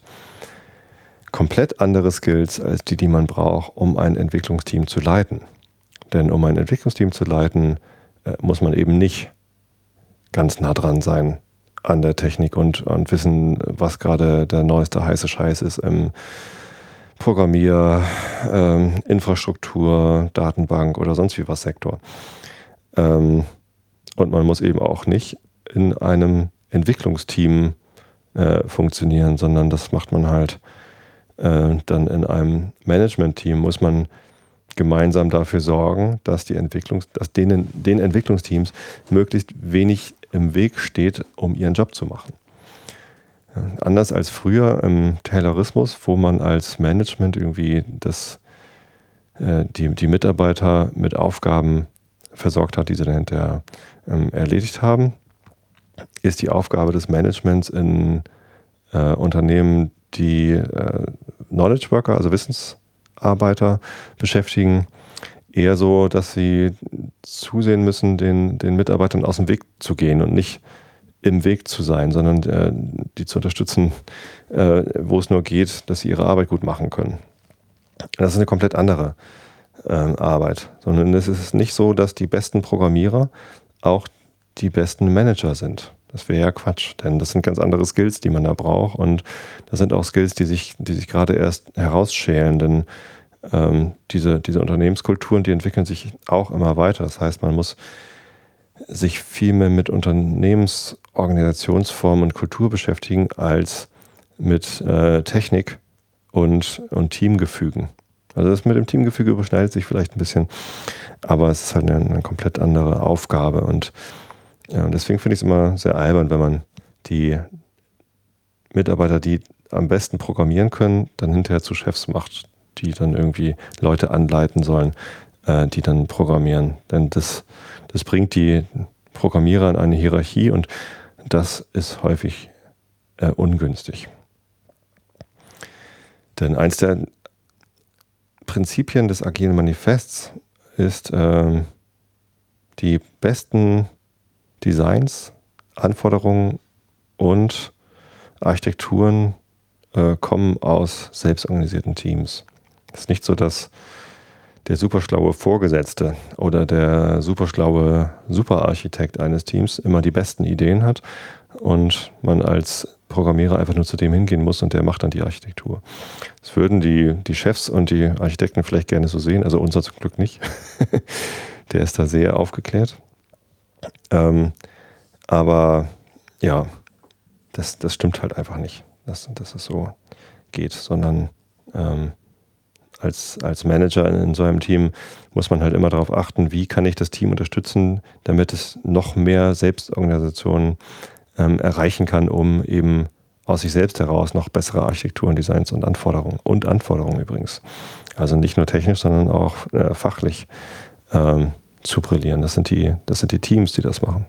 komplett andere Skills als die, die man braucht, um ein Entwicklungsteam zu leiten. Denn um ein Entwicklungsteam zu leiten, äh, muss man eben nicht ganz nah dran sein an der Technik und, und wissen, was gerade der neueste heiße Scheiß ist im Programmier, ähm, Infrastruktur, Datenbank oder sonst wie was Sektor. Ähm, und man muss eben auch nicht in einem Entwicklungsteam äh, funktionieren, sondern das macht man halt äh, dann in einem Management-Team, muss man gemeinsam dafür sorgen, dass die Entwicklungs-, dass denen, den Entwicklungsteams möglichst wenig im Weg steht, um ihren Job zu machen. Ja, anders als früher im Taylorismus, wo man als Management irgendwie das, äh, die, die Mitarbeiter mit Aufgaben versorgt hat, die sie dann hinterher ähm, erledigt haben, ist die Aufgabe des Managements in äh, Unternehmen, die äh, Knowledge Worker, also Wissensarbeiter beschäftigen, eher so, dass sie zusehen müssen, den, den Mitarbeitern aus dem Weg zu gehen und nicht im Weg zu sein, sondern äh, die zu unterstützen, äh, wo es nur geht, dass sie ihre Arbeit gut machen können. Das ist eine komplett andere äh, Arbeit, sondern es ist nicht so, dass die besten Programmierer auch die besten Manager sind. Das wäre ja Quatsch, denn das sind ganz andere Skills, die man da braucht, und das sind auch Skills, die sich, die sich gerade erst herausschälen, denn ähm, diese, diese Unternehmenskulturen, die entwickeln sich auch immer weiter. Das heißt, man muss sich viel mehr mit Unternehmensorganisationsformen und Kultur beschäftigen als mit äh, Technik und, und Teamgefügen. Also das mit dem Teamgefüge überschneidet sich vielleicht ein bisschen, aber es ist halt eine, eine komplett andere Aufgabe, und ja, und deswegen finde ich es immer sehr albern, wenn man die Mitarbeiter, die am besten programmieren können, dann hinterher zu Chefs macht, die dann irgendwie Leute anleiten sollen, äh, die dann programmieren. Denn das, das bringt die Programmierer in eine Hierarchie, und das ist häufig äh, ungünstig. Denn eins der Prinzipien des Agilen Manifests ist, äh, die besten Designs, Anforderungen und Architekturen äh, kommen aus selbstorganisierten Teams. Es ist nicht so, dass der superschlaue Vorgesetzte oder der superschlaue Superarchitekt eines Teams immer die besten Ideen hat und man als Programmierer einfach nur zu dem hingehen muss und der macht dann die Architektur. Das würden die, die Chefs und die Architekten vielleicht gerne so sehen, also unser zum Glück nicht. Der ist da sehr aufgeklärt. Ähm, aber ja, das, das stimmt halt einfach nicht, dass, dass es so geht, sondern ähm, als, als Manager in, in so einem Team muss man halt immer darauf achten, wie kann ich das Team unterstützen, damit es noch mehr Selbstorganisation ähm, erreichen kann, um eben aus sich selbst heraus noch bessere Architekturen, Designs und Anforderungen und Anforderungen übrigens. Also nicht nur technisch, sondern auch äh, fachlich ähm, zu brillieren. Das sind die, das sind die Teams, die das machen.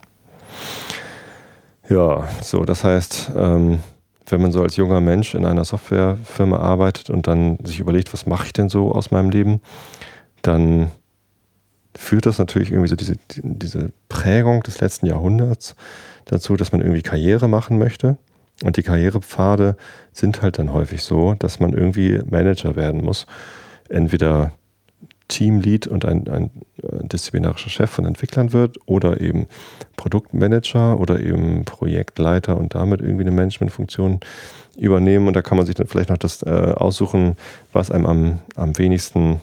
Ja, so, das heißt, ähm, wenn man so als junger Mensch in einer Softwarefirma arbeitet und dann sich überlegt, was mache ich denn so aus meinem Leben, dann führt das natürlich irgendwie so diese, diese Prägung des letzten Jahrhunderts dazu, dass man irgendwie Karriere machen möchte. Und die Karrierepfade sind halt dann häufig so, dass man irgendwie Manager werden muss. Entweder Teamlead und ein, ein disziplinarischer Chef von Entwicklern wird oder eben Produktmanager oder eben Projektleiter und damit irgendwie eine Managementfunktion übernehmen. Und da kann man sich dann vielleicht noch das äh, aussuchen, was einem am, am wenigsten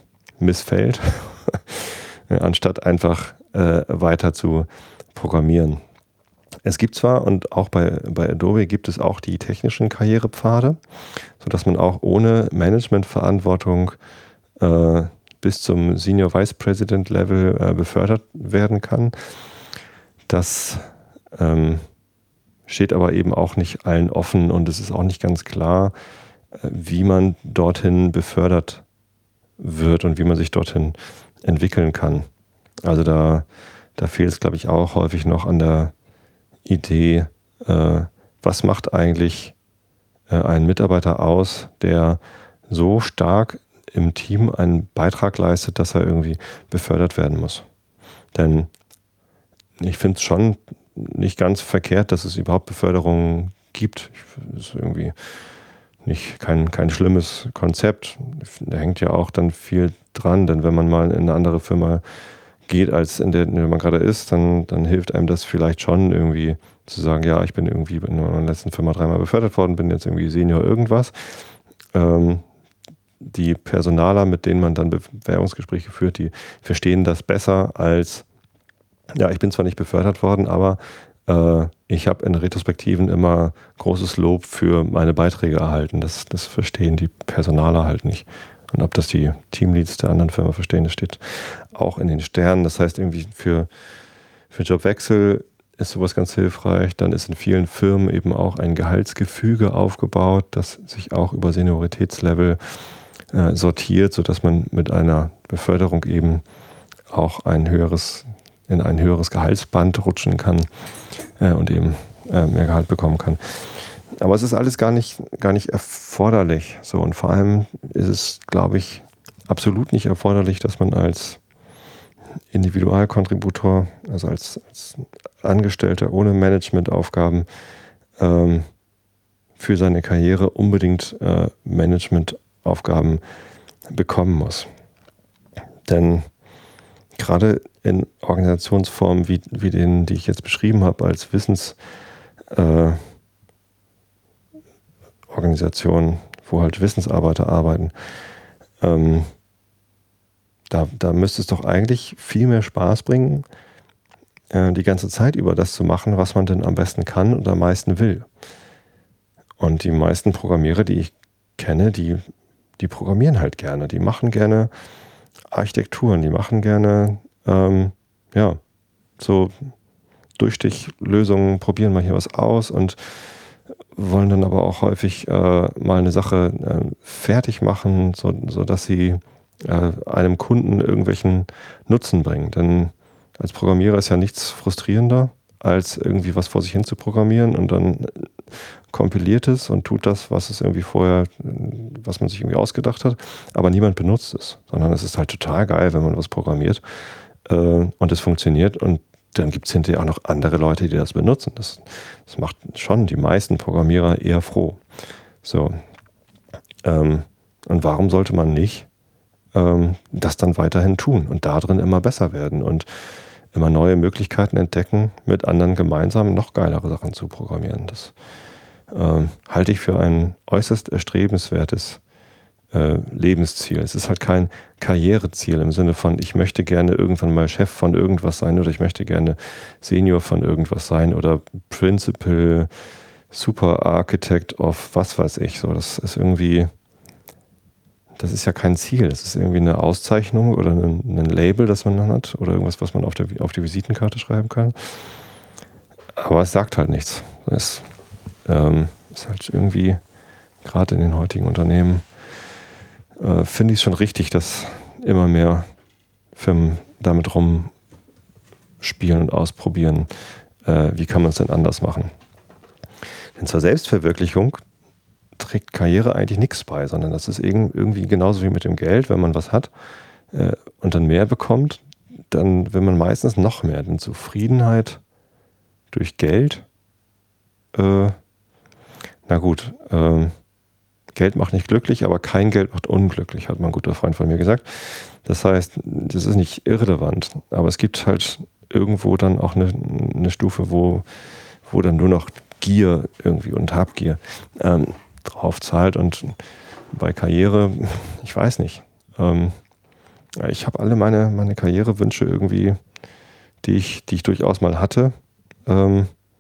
missfällt, anstatt einfach äh, weiter zu programmieren. Es gibt zwar, und auch bei, bei Adobe gibt es auch die technischen Karrierepfade, sodass man auch ohne Managementverantwortung äh, bis zum Senior Vice President Level äh, befördert werden kann. Das ähm, steht aber eben auch nicht allen offen und es ist auch nicht ganz klar, äh, wie man dorthin befördert wird und wie man sich dorthin entwickeln kann. Also da, da fehlt es, glaube ich, auch häufig noch an der Idee, äh, was macht eigentlich äh, einen Mitarbeiter aus, der so stark im Team einen Beitrag leistet, dass er irgendwie befördert werden muss. Denn ich finde es schon nicht ganz verkehrt, dass es überhaupt Beförderungen gibt. Das ist irgendwie nicht kein, kein schlimmes Konzept. Da hängt ja auch dann viel dran, denn wenn man mal in eine andere Firma geht, als in der, in der man gerade ist, dann, dann hilft einem das vielleicht schon irgendwie zu sagen, ja, ich bin irgendwie in meiner letzten Firma dreimal befördert worden, bin jetzt irgendwie Senior irgendwas. Ähm, die Personaler, mit denen man dann Bewerbungsgespräche führt, die verstehen das besser als, ja, ich bin zwar nicht befördert worden, aber äh, ich habe in Retrospektiven immer großes Lob für meine Beiträge erhalten. Das, das verstehen die Personaler halt nicht. Und ob das die Teamleads der anderen Firma verstehen, das steht auch in den Sternen. Das heißt, irgendwie für, für Jobwechsel ist sowas ganz hilfreich. Dann ist in vielen Firmen eben auch ein Gehaltsgefüge aufgebaut, das sich auch über Senioritätslevel äh, sortiert, sodass man mit einer Beförderung eben auch ein höheres, in ein höheres Gehaltsband rutschen kann äh, und eben äh, mehr Gehalt bekommen kann. Aber es ist alles gar nicht, gar nicht erforderlich. So, und vor allem ist es, glaube ich, absolut nicht erforderlich, dass man als Individualkontributor, also als, als Angestellter ohne Managementaufgaben ähm, für seine Karriere unbedingt äh, Managementaufgaben bekommen muss. Denn gerade in Organisationsformen wie, wie denen, die ich jetzt beschrieben habe, als Wissens äh, Organisationen, wo halt Wissensarbeiter arbeiten, ähm, da, da müsste es doch eigentlich viel mehr Spaß bringen, äh, die ganze Zeit über das zu machen, was man denn am besten kann und am meisten will. Und die meisten Programmierer, die ich kenne, die, die programmieren halt gerne, die machen gerne Architekturen, die machen gerne ähm, ja, so Durchstichlösungen, probieren mal hier was aus und wollen dann aber auch häufig äh, mal eine Sache äh, fertig machen, so, so dass sie äh, einem Kunden irgendwelchen Nutzen bringen. Denn als Programmierer ist ja nichts frustrierender, als irgendwie was vor sich hin zu programmieren und dann kompiliert es und tut das, was es irgendwie vorher, was man sich irgendwie ausgedacht hat, aber niemand benutzt es, sondern es ist halt total geil, wenn man was programmiert äh, und es funktioniert und dann gibt es hinterher auch noch andere Leute, die das benutzen. Das, das macht schon die meisten Programmierer eher froh. So. Ähm, und warum sollte man nicht ähm, das dann weiterhin tun und darin immer besser werden und immer neue Möglichkeiten entdecken, mit anderen gemeinsam noch geilere Sachen zu programmieren? Das ähm, halte ich für ein äußerst erstrebenswertes äh, Lebensziel. Es ist halt kein Karriereziel im Sinne von, ich möchte gerne irgendwann mal Chef von irgendwas sein oder ich möchte gerne Senior von irgendwas sein oder Principal, Super Architect of was weiß ich. So, das ist irgendwie, das ist ja kein Ziel. Das ist irgendwie eine Auszeichnung oder ein, ein Label, das man dann hat oder irgendwas, was man auf, der, auf die Visitenkarte schreiben kann. Aber es sagt halt nichts. Es ähm, ist halt irgendwie, gerade in den heutigen Unternehmen, äh, finde ich es schon richtig, dass immer mehr Firmen damit rumspielen und ausprobieren, äh, wie kann man es denn anders machen. Denn zur Selbstverwirklichung trägt Karriere eigentlich nichts bei, sondern das ist irgendwie genauso wie mit dem Geld, wenn man was hat äh, und dann mehr bekommt, dann will man meistens noch mehr. Denn Zufriedenheit durch Geld, äh, na gut, äh, Geld macht nicht glücklich, aber kein Geld macht unglücklich, hat mal ein guter Freund von mir gesagt. Das heißt, das ist nicht irrelevant, aber es gibt halt irgendwo dann auch eine, eine Stufe, wo, wo dann nur noch Gier irgendwie und Habgier ähm, drauf zahlt. Und bei Karriere, ich weiß nicht. Ähm, ich habe alle meine, meine Karrierewünsche irgendwie, die ich, die ich durchaus mal hatte, ähm,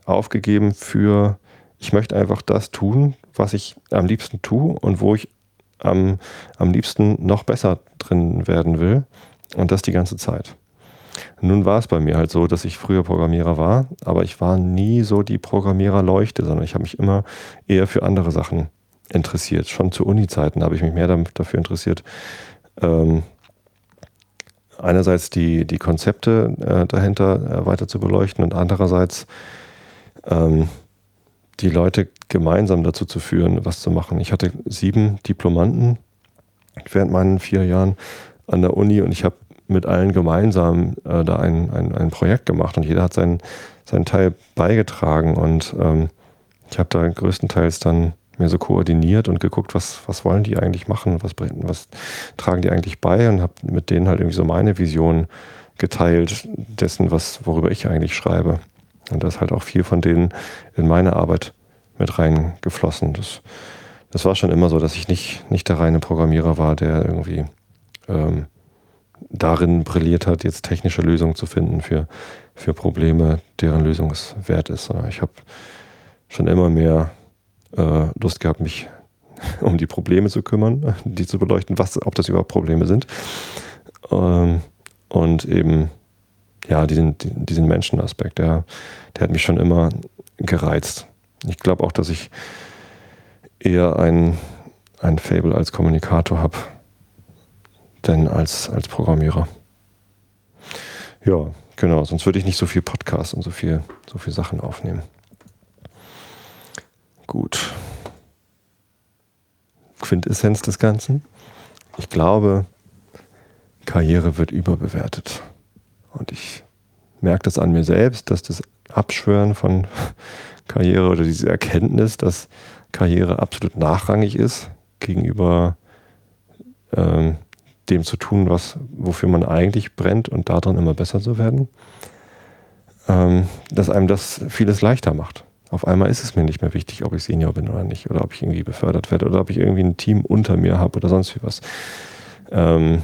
aufgegeben für, ich möchte einfach das tun, was ich am liebsten tue und wo ich am, am liebsten noch besser drin werden will. Und das die ganze Zeit. Nun war es bei mir halt so, dass ich früher Programmierer war, aber ich war nie so die Programmiererleuchte, sondern ich habe mich immer eher für andere Sachen interessiert. Schon zu Uni-Zeiten habe ich mich mehr dafür interessiert, ähm, einerseits die, die Konzepte äh, dahinter äh, weiter zu beleuchten und andererseits ähm, die Leute gemeinsam dazu zu führen, was zu machen. Ich hatte sieben Diplomanden während meinen vier Jahren an der Uni und ich habe mit allen gemeinsam äh, da ein, ein, ein Projekt gemacht und jeder hat seinen, seinen Teil beigetragen und ähm, ich habe da größtenteils dann mir so koordiniert und geguckt, was, was wollen die eigentlich machen, was, was tragen die eigentlich bei und habe mit denen halt irgendwie so meine Vision geteilt dessen, was, worüber ich eigentlich schreibe. Und da ist halt auch viel von denen in meine Arbeit mit reingeflossen. Das, das war schon immer so, dass ich nicht, nicht der reine Programmierer war, der irgendwie ähm, darin brilliert hat, jetzt technische Lösungen zu finden für, für Probleme, deren Lösung es wert ist. Ich habe schon immer mehr äh, Lust gehabt, mich um die Probleme zu kümmern, die zu beleuchten, was, ob das überhaupt Probleme sind. Ähm, und eben, ja, diesen, diesen Menschenaspekt, der, der hat mich schon immer gereizt. Ich glaube auch, dass ich eher ein, ein Faible als Kommunikator habe, denn als, als Programmierer. Ja, genau, sonst würde ich nicht so viel Podcasts und so viel, so viel Sachen aufnehmen. Gut. Quintessenz des Ganzen. Ich glaube, Karriere wird überbewertet. Und ich merke das an mir selbst, dass das Abschwören von Karriere oder diese Erkenntnis, dass Karriere absolut nachrangig ist gegenüber ähm, dem zu tun, was, wofür man eigentlich brennt und darin immer besser zu werden, ähm, dass einem das vieles leichter macht. Auf einmal ist es mir nicht mehr wichtig, ob ich Senior bin oder nicht, oder ob ich irgendwie befördert werde, oder ob ich irgendwie ein Team unter mir habe oder sonst wie was. Ähm,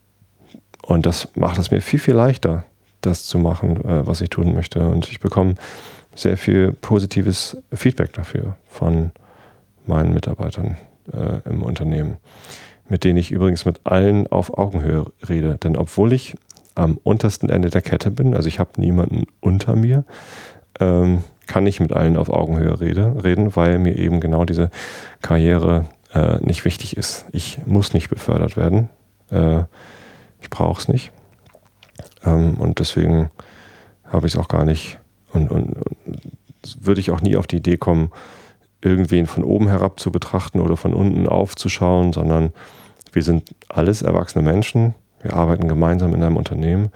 und das macht es mir viel, viel leichter, das zu machen, äh, was ich tun möchte. Und ich bekomme sehr viel positives Feedback dafür von meinen Mitarbeitern äh, im Unternehmen, mit denen ich übrigens mit allen auf Augenhöhe rede. Denn obwohl ich am untersten Ende der Kette bin, also ich habe niemanden unter mir, ähm, kann ich mit allen auf Augenhöhe rede, reden, weil mir eben genau diese Karriere äh, nicht wichtig ist. Ich muss nicht befördert werden. Äh, ich brauche es nicht. Ähm, und deswegen habe ich es auch gar nicht und, und, und würde ich auch nie auf die Idee kommen, irgendwen von oben herab zu betrachten oder von unten aufzuschauen, sondern wir sind alles erwachsene Menschen. Wir arbeiten gemeinsam in einem Unternehmen.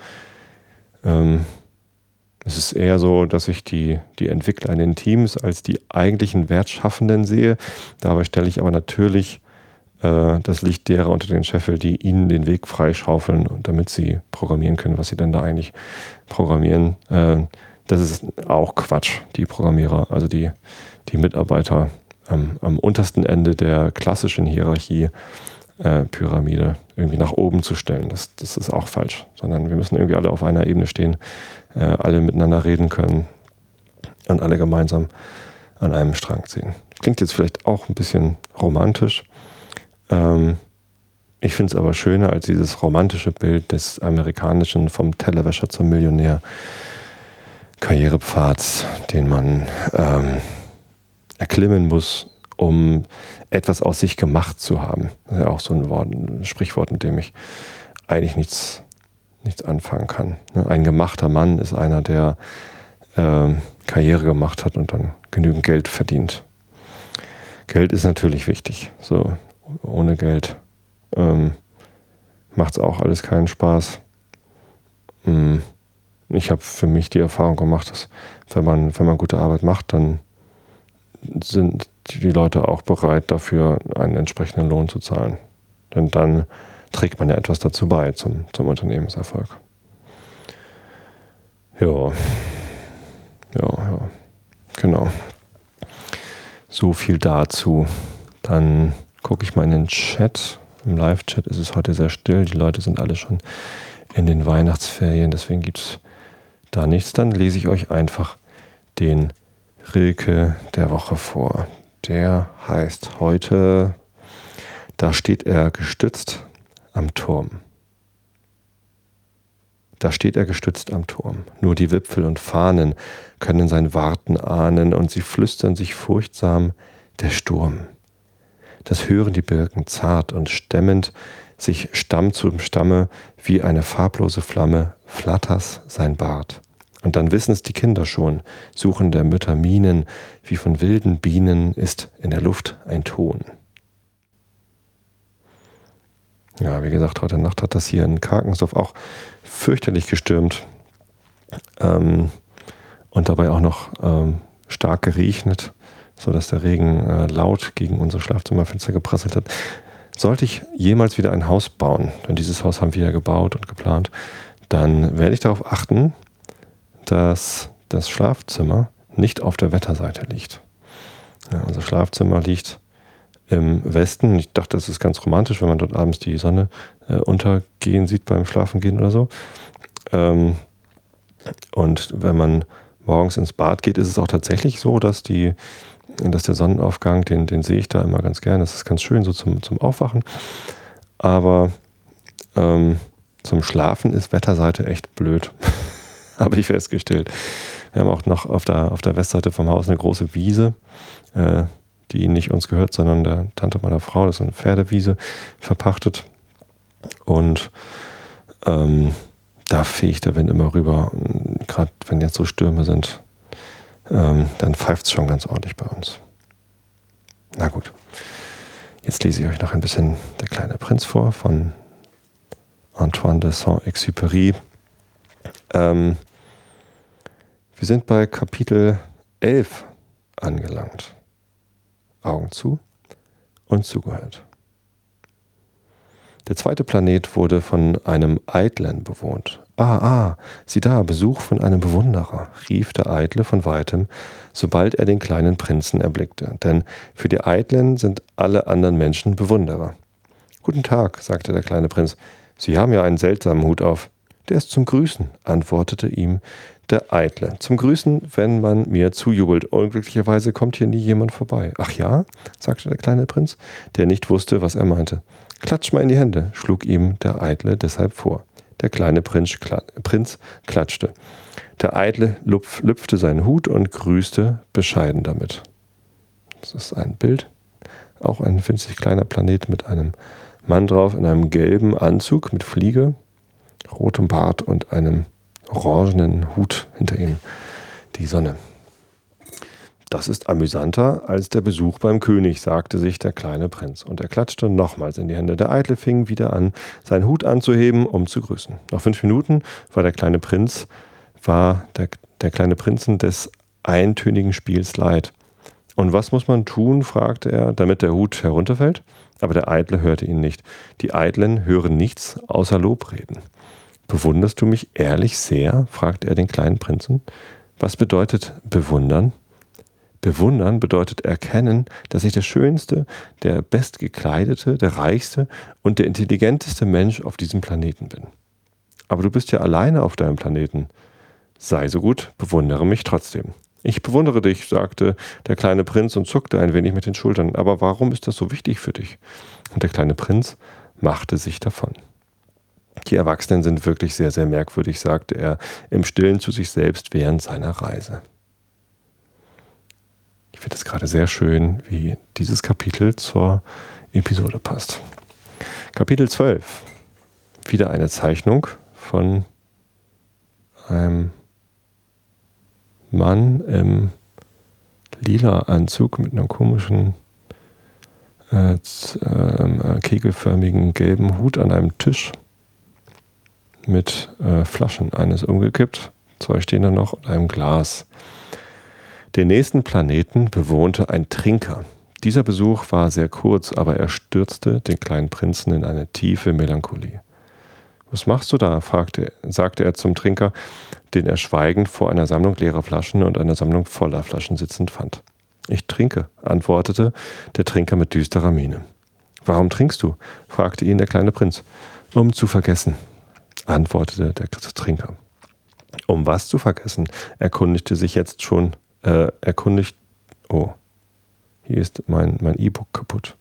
Ähm, es ist eher so, dass ich die, die Entwickler in den Teams als die eigentlichen Wertschaffenden sehe. Dabei stelle ich aber natürlich äh, das Licht derer unter den Scheffel, die ihnen den Weg freischaufeln, damit sie programmieren können, was sie denn da eigentlich programmieren. Äh, das ist auch Quatsch, die Programmierer, also die, die Mitarbeiter ähm, am untersten Ende der klassischen Hierarchie Äh, Pyramide irgendwie nach oben zu stellen. Das, das ist auch falsch, sondern wir müssen irgendwie alle auf einer Ebene stehen, äh, alle miteinander reden können und alle gemeinsam an einem Strang ziehen. Klingt jetzt vielleicht auch ein bisschen romantisch. Ähm, ich finde es aber schöner als dieses romantische Bild des amerikanischen vom Tellerwäscher zum Millionär Karrierepfads, den man ähm, erklimmen muss, um etwas aus sich gemacht zu haben. Das ist ja auch so ein, Wort, ein Sprichwort, mit dem ich eigentlich nichts, nichts anfangen kann. Ein gemachter Mann ist einer, der äh, Karriere gemacht hat und dann genügend Geld verdient. Geld ist natürlich wichtig. So, ohne Geld ähm, macht es auch alles keinen Spaß. Hm. Ich habe für mich die Erfahrung gemacht, dass wenn man, wenn man gute Arbeit macht, dann sind die Leute auch bereit, dafür einen entsprechenden Lohn zu zahlen. Denn dann trägt man ja etwas dazu bei zum, zum Unternehmenserfolg. Ja, ja, ja, genau. So viel dazu. Dann gucke ich mal in den Chat. Im Live-Chat ist es heute sehr still. Die Leute sind alle schon in den Weihnachtsferien, deswegen gibt es da nichts. Dann lese ich euch einfach den Rilke der Woche vor. Der heißt heute, da steht er gestützt am Turm. Da steht er gestützt am Turm. Nur die Wipfel und Fahnen können sein Warten ahnen und sie flüstern sich furchtsam, der Sturm. Das hören die Birken zart und stemmend, sich Stamm zum Stamme, wie eine farblose Flamme, flatters sein Bart. Und dann wissen's die Kinder schon, suchen der Mütter Mienen, wie von wilden Bienen ist in der Luft ein Ton. Ja, wie gesagt, heute Nacht hat das hier in Karkensdorf auch fürchterlich gestürmt ähm, und dabei auch noch ähm, stark geregnet, sodass der Regen äh, laut gegen unsere Schlafzimmerfenster geprasselt hat. Sollte ich jemals wieder ein Haus bauen, denn dieses Haus haben wir ja gebaut und geplant, dann werde ich darauf achten, dass das Schlafzimmer nicht auf der Wetterseite liegt. Ja, unser Schlafzimmer liegt im Westen. Ich dachte, das ist ganz romantisch, wenn man dort abends die Sonne äh, untergehen sieht beim Schlafengehen oder so. Ähm, und wenn man morgens ins Bad geht, ist es auch tatsächlich so, dass die, dass der Sonnenaufgang, den, den sehe ich da immer ganz gerne. Das ist ganz schön so zum, zum Aufwachen. Aber ähm, zum Schlafen ist Wetterseite echt blöd. Habe ich festgestellt. Wir haben auch noch auf der, auf der Westseite vom Haus eine große Wiese, äh, die nicht uns gehört, sondern der Tante meiner Frau. Das ist eine Pferdewiese, verpachtet. Und ähm, da fegt der Wind immer rüber. Gerade wenn jetzt so Stürme sind, ähm, dann pfeift es schon ganz ordentlich bei uns. Na gut, jetzt lese ich euch noch ein bisschen Der kleine Prinz vor von Antoine de Saint-Exupéry. Ähm, wir sind bei Kapitel elf angelangt. Augen zu und zugehört. Der zweite Planet wurde von einem Eitlen bewohnt. Ah, ah, sieh da, Besuch von einem Bewunderer, rief der Eitle von weitem, sobald er den kleinen Prinzen erblickte. Denn für die Eitlen sind alle anderen Menschen Bewunderer. Guten Tag, sagte der kleine Prinz. Sie haben ja einen seltsamen Hut auf. Der ist zum Grüßen, antwortete ihm der Eitle. Zum Grüßen, wenn man mir zujubelt. Unglücklicherweise kommt hier nie jemand vorbei. Ach ja, sagte der kleine Prinz, der nicht wusste, was er meinte. Klatsch mal in die Hände, schlug ihm der Eitle deshalb vor. Der kleine Prinz, kla- Prinz klatschte. Der Eitle lupf, lüpfte seinen Hut und grüßte bescheiden damit. Das ist ein Bild, auch ein winzig kleiner Planet mit einem Mann drauf in einem gelben Anzug mit Fliege, rotem Bart und einem orangenen Hut hinter ihm. Die Sonne. Das ist amüsanter als der Besuch beim König, sagte sich der kleine Prinz. Und er klatschte nochmals in die Hände. Der Eitle fing wieder an, seinen Hut anzuheben, um zu grüßen. Nach fünf Minuten war der kleine Prinz, war der, der kleine Prinzen des eintönigen Spiels leid. Und was muss man tun, fragte er, damit der Hut herunterfällt? Aber der Eitle hörte ihn nicht. Die Eitlen hören nichts außer Lobreden. Bewunderst du mich ehrlich sehr? Fragte er den kleinen Prinzen. Was bedeutet bewundern? Bewundern bedeutet erkennen, dass ich der schönste, der bestgekleidete, der reichste und der intelligenteste Mensch auf diesem Planeten bin. Aber du bist ja alleine auf deinem Planeten. Sei so gut, bewundere mich trotzdem. Ich bewundere dich, sagte der kleine Prinz und zuckte ein wenig mit den Schultern. Aber warum ist das so wichtig für dich? Und der kleine Prinz machte sich davon. Die Erwachsenen sind wirklich sehr, sehr merkwürdig, sagte er im Stillen zu sich selbst während seiner Reise. Ich finde es gerade sehr schön, wie dieses Kapitel zur Episode passt. Kapitel zwölf. Wieder eine Zeichnung von einem Mann im lila Anzug mit einem komischen äh, äh, kegelförmigen gelben Hut an einem Tisch mit äh, Flaschen. Eines umgekippt, zwei stehen da noch und einem Glas. Den nächsten Planeten bewohnte ein Trinker. Dieser Besuch war sehr kurz, aber er stürzte den kleinen Prinzen in eine tiefe Melancholie. Was machst du da? fragte, sagte er zum Trinker, den er schweigend vor einer Sammlung leerer Flaschen und einer Sammlung voller Flaschen sitzend fand. Ich trinke, antwortete der Trinker mit düsterer Miene. Warum trinkst du? fragte ihn der kleine Prinz. Um zu vergessen, antwortete der Trinker. Um was zu vergessen? Erkundigte sich jetzt schon äh, erkundigt, oh, hier ist mein, mein E-Book kaputt.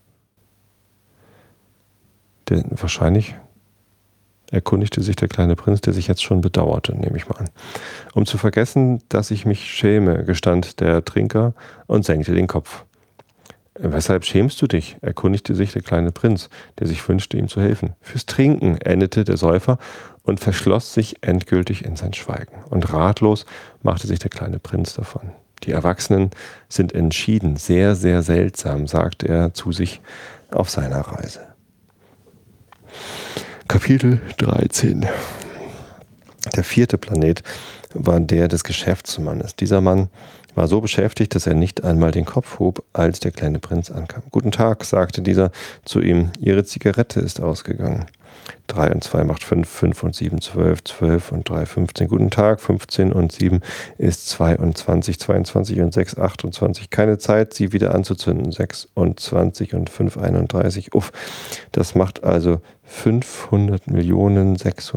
Der, wahrscheinlich erkundigte sich der kleine Prinz, der sich jetzt schon bedauerte, nehme ich mal an. Um zu vergessen, dass ich mich schäme, gestand der Trinker und senkte den Kopf. Weshalb schämst du dich? Erkundigte sich der kleine Prinz, der sich wünschte, ihm zu helfen. Fürs Trinken, endete der Säufer und verschloss sich endgültig in sein Schweigen. Und ratlos machte sich der kleine Prinz davon. Die Erwachsenen sind entschieden, sehr, sehr seltsam, sagte er zu sich auf seiner Reise. Kapitel dreizehn. Der vierte Planet war der des Geschäftsmannes. Dieser Mann war so beschäftigt, dass er nicht einmal den Kopf hob, als der kleine Prinz ankam. Guten Tag, sagte dieser zu ihm, Ihre Zigarette ist ausgegangen. Drei und zwei macht fünf, fünf und sieben, zwölf, zwölf und drei, fünfzehn. Guten Tag, fünfzehn und sieben ist zweiundzwanzig, zweiundzwanzig und sechs, achtundzwanzig. Keine Zeit, sie wieder anzuzünden. sechsundzwanzig und fünf, einunddreißig. Uff, das macht also fünfhundert Millionen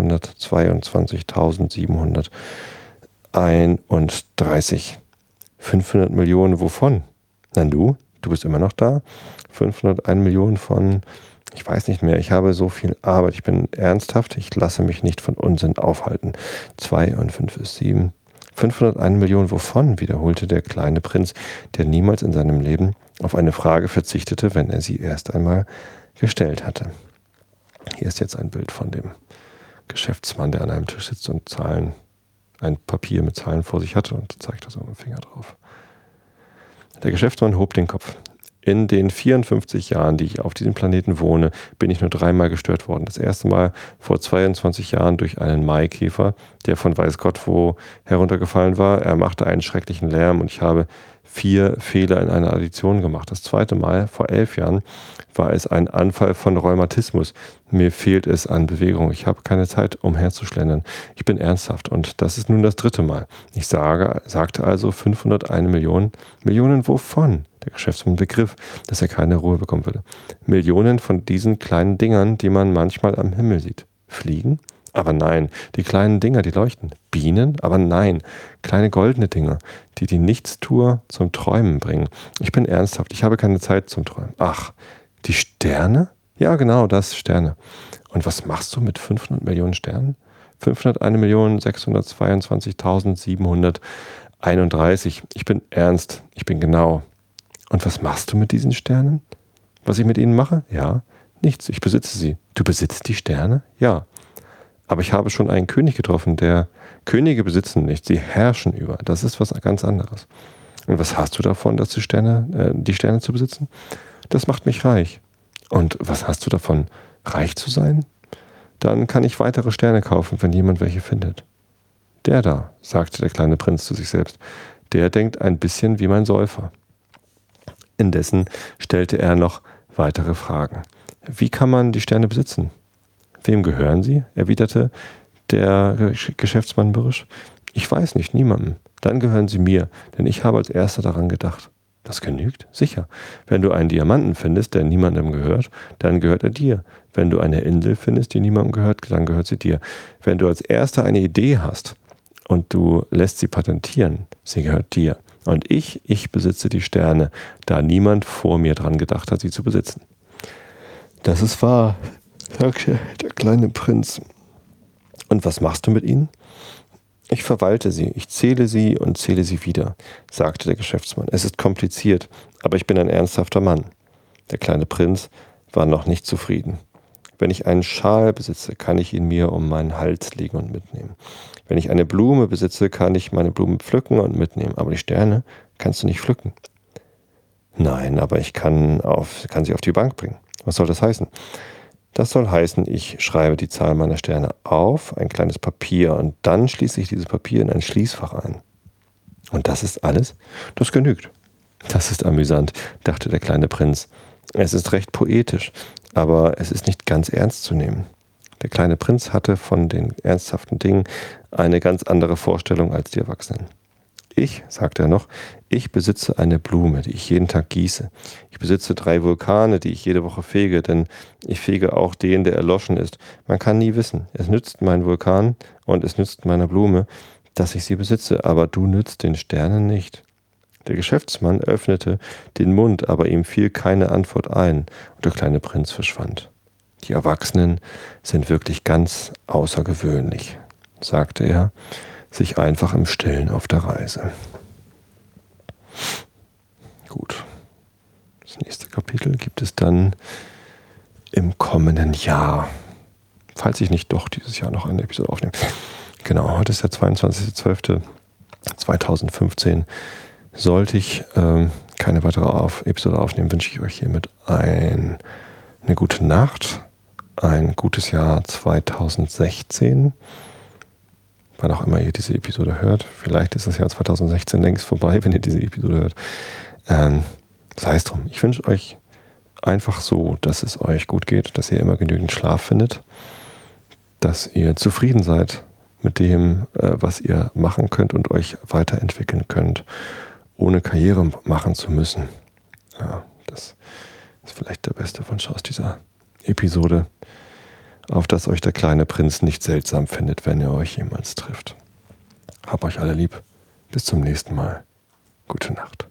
sechshundertzweiundzwanzigtausendsiebenhunderteinunddreißig. fünfhundert Millionen wovon? Na du, du bist immer noch da? fünfhunderteins Millionen von... Ich weiß nicht mehr, ich habe so viel Arbeit, ich bin ernsthaft, ich lasse mich nicht von Unsinn aufhalten. Zwei und fünf ist sieben. fünfhunderteins Millionen wovon? Wiederholte der kleine Prinz, der niemals in seinem Leben auf eine Frage verzichtete, wenn er sie erst einmal gestellt hatte. Hier ist jetzt ein Bild von dem Geschäftsmann, der an einem Tisch sitzt und Zahlen, ein Papier mit Zahlen vor sich hatte und zeigt da so mit dem Finger drauf. Der Geschäftsmann hob den Kopf. In den vierundfünfzig Jahren, die ich auf diesem Planeten wohne, bin ich nur dreimal gestört worden. Das erste Mal vor zweiundzwanzig Jahren durch einen Maikäfer, der von weiß Gott wo heruntergefallen war. Er machte einen schrecklichen Lärm und ich habe vier Fehler in einer Addition gemacht. Das zweite Mal, vor elf Jahren, war es ein Anfall von Rheumatismus. Mir fehlt es an Bewegung. Ich habe keine Zeit, umherzuschlendern. Ich bin ernsthaft und das ist nun das dritte Mal. Ich sage, sagte also fünfhunderteins Millionen. Millionen wovon? Der Geschäftsmann begriff, dass er keine Ruhe bekommen würde. Millionen von diesen kleinen Dingern, die man manchmal am Himmel sieht. Fliegen? Aber nein, die kleinen Dinger, die leuchten. Bienen? Aber nein, kleine goldene Dinger, die die Nichtstuer zum Träumen bringen. Ich bin ernsthaft, ich habe keine Zeit zum Träumen. Ach, die Sterne? Ja, genau, das, Sterne. Und was machst du mit fünfhundert Millionen Sternen? fünfhunderteins Millionen sechshundertzweiundzwanzigtausendsiebenhunderteinunddreißig. Ich bin ernst, ich bin genau. Und was machst du mit diesen Sternen? Was ich mit ihnen mache? Ja, nichts, ich besitze sie. Du besitzt die Sterne? Ja. Aber ich habe schon einen König getroffen, der Könige besitzen nicht, sie herrschen über. Das ist was ganz anderes. Und was hast du davon, dass die Sterne, äh, die Sterne zu besitzen? Das macht mich reich. Und was hast du davon, reich zu sein? Dann kann ich weitere Sterne kaufen, wenn jemand welche findet. Der da, sagte der kleine Prinz zu sich selbst, der denkt ein bisschen wie mein Säufer. Indessen stellte er noch weitere Fragen. Wie kann man die Sterne besitzen? Wem gehören sie? Erwiderte der Geschäftsmann mürrisch. Ich weiß nicht, niemandem. Dann gehören sie mir, denn ich habe als erster daran gedacht. Das genügt? Sicher. Wenn du einen Diamanten findest, der niemandem gehört, dann gehört er dir. Wenn du eine Insel findest, die niemandem gehört, dann gehört sie dir. Wenn du als erster eine Idee hast und du lässt sie patentieren, sie gehört dir. Und ich, ich besitze die Sterne, da niemand vor mir dran gedacht hat, sie zu besitzen. Das ist wahr, sagte der kleine Prinz. Und was machst du mit ihnen? Ich verwalte sie, ich zähle sie und zähle sie wieder, sagte der Geschäftsmann. Es ist kompliziert, aber ich bin ein ernsthafter Mann. Der kleine Prinz war noch nicht zufrieden. Wenn ich einen Schal besitze, kann ich ihn mir um meinen Hals legen und mitnehmen. Wenn ich eine Blume besitze, kann ich meine Blume pflücken und mitnehmen. Aber die Sterne kannst du nicht pflücken. Nein, aber ich kann, auf, kann sie auf die Bank bringen. Was soll das heißen? Das soll heißen, ich schreibe die Zahl meiner Sterne auf, ein kleines Papier, und dann schließe ich dieses Papier in ein Schließfach ein. Und das ist alles? Das genügt. Das ist amüsant, dachte der kleine Prinz. Es ist recht poetisch, aber es ist nicht ganz ernst zu nehmen. Der kleine Prinz hatte von den ernsthaften Dingen eine ganz andere Vorstellung als die Erwachsenen. Ich, sagte er noch, ich besitze eine Blume, die ich jeden Tag gieße. Ich besitze drei Vulkane, die ich jede Woche fege, denn ich fege auch den, der erloschen ist. Man kann nie wissen. Es nützt meinen Vulkan und es nützt meiner Blume, dass ich sie besitze, aber du nützt den Sternen nicht. Der Geschäftsmann öffnete den Mund, aber ihm fiel keine Antwort ein und der kleine Prinz verschwand. Die Erwachsenen sind wirklich ganz außergewöhnlich, sagte er, sich einfach im Stillen auf der Reise. Gut. Das nächste Kapitel gibt es dann im kommenden Jahr. Falls ich nicht doch dieses Jahr noch eine Episode aufnehme. Genau, heute ist der zweiundzwanzigster zwölfter zweitausendfünfzehn. Sollte ich ähm, keine weitere auf Episode aufnehmen, wünsche ich euch hiermit ein, eine gute Nacht, ein gutes Jahr zweitausendsechzehn. Wann auch immer ihr diese Episode hört. Vielleicht ist das Jahr zweitausendsechzehn längst vorbei, wenn ihr diese Episode hört. Ähm, sei es drum. Ich wünsche euch einfach so, dass es euch gut geht, dass ihr immer genügend Schlaf findet, dass ihr zufrieden seid mit dem, äh, was ihr machen könnt und euch weiterentwickeln könnt, ohne Karriere machen zu müssen. Ja, das ist vielleicht der beste Wunsch aus dieser Episode, auf dass euch der kleine Prinz nicht seltsam findet, wenn ihr euch jemals trifft. Hab euch alle lieb. Bis zum nächsten Mal. Gute Nacht.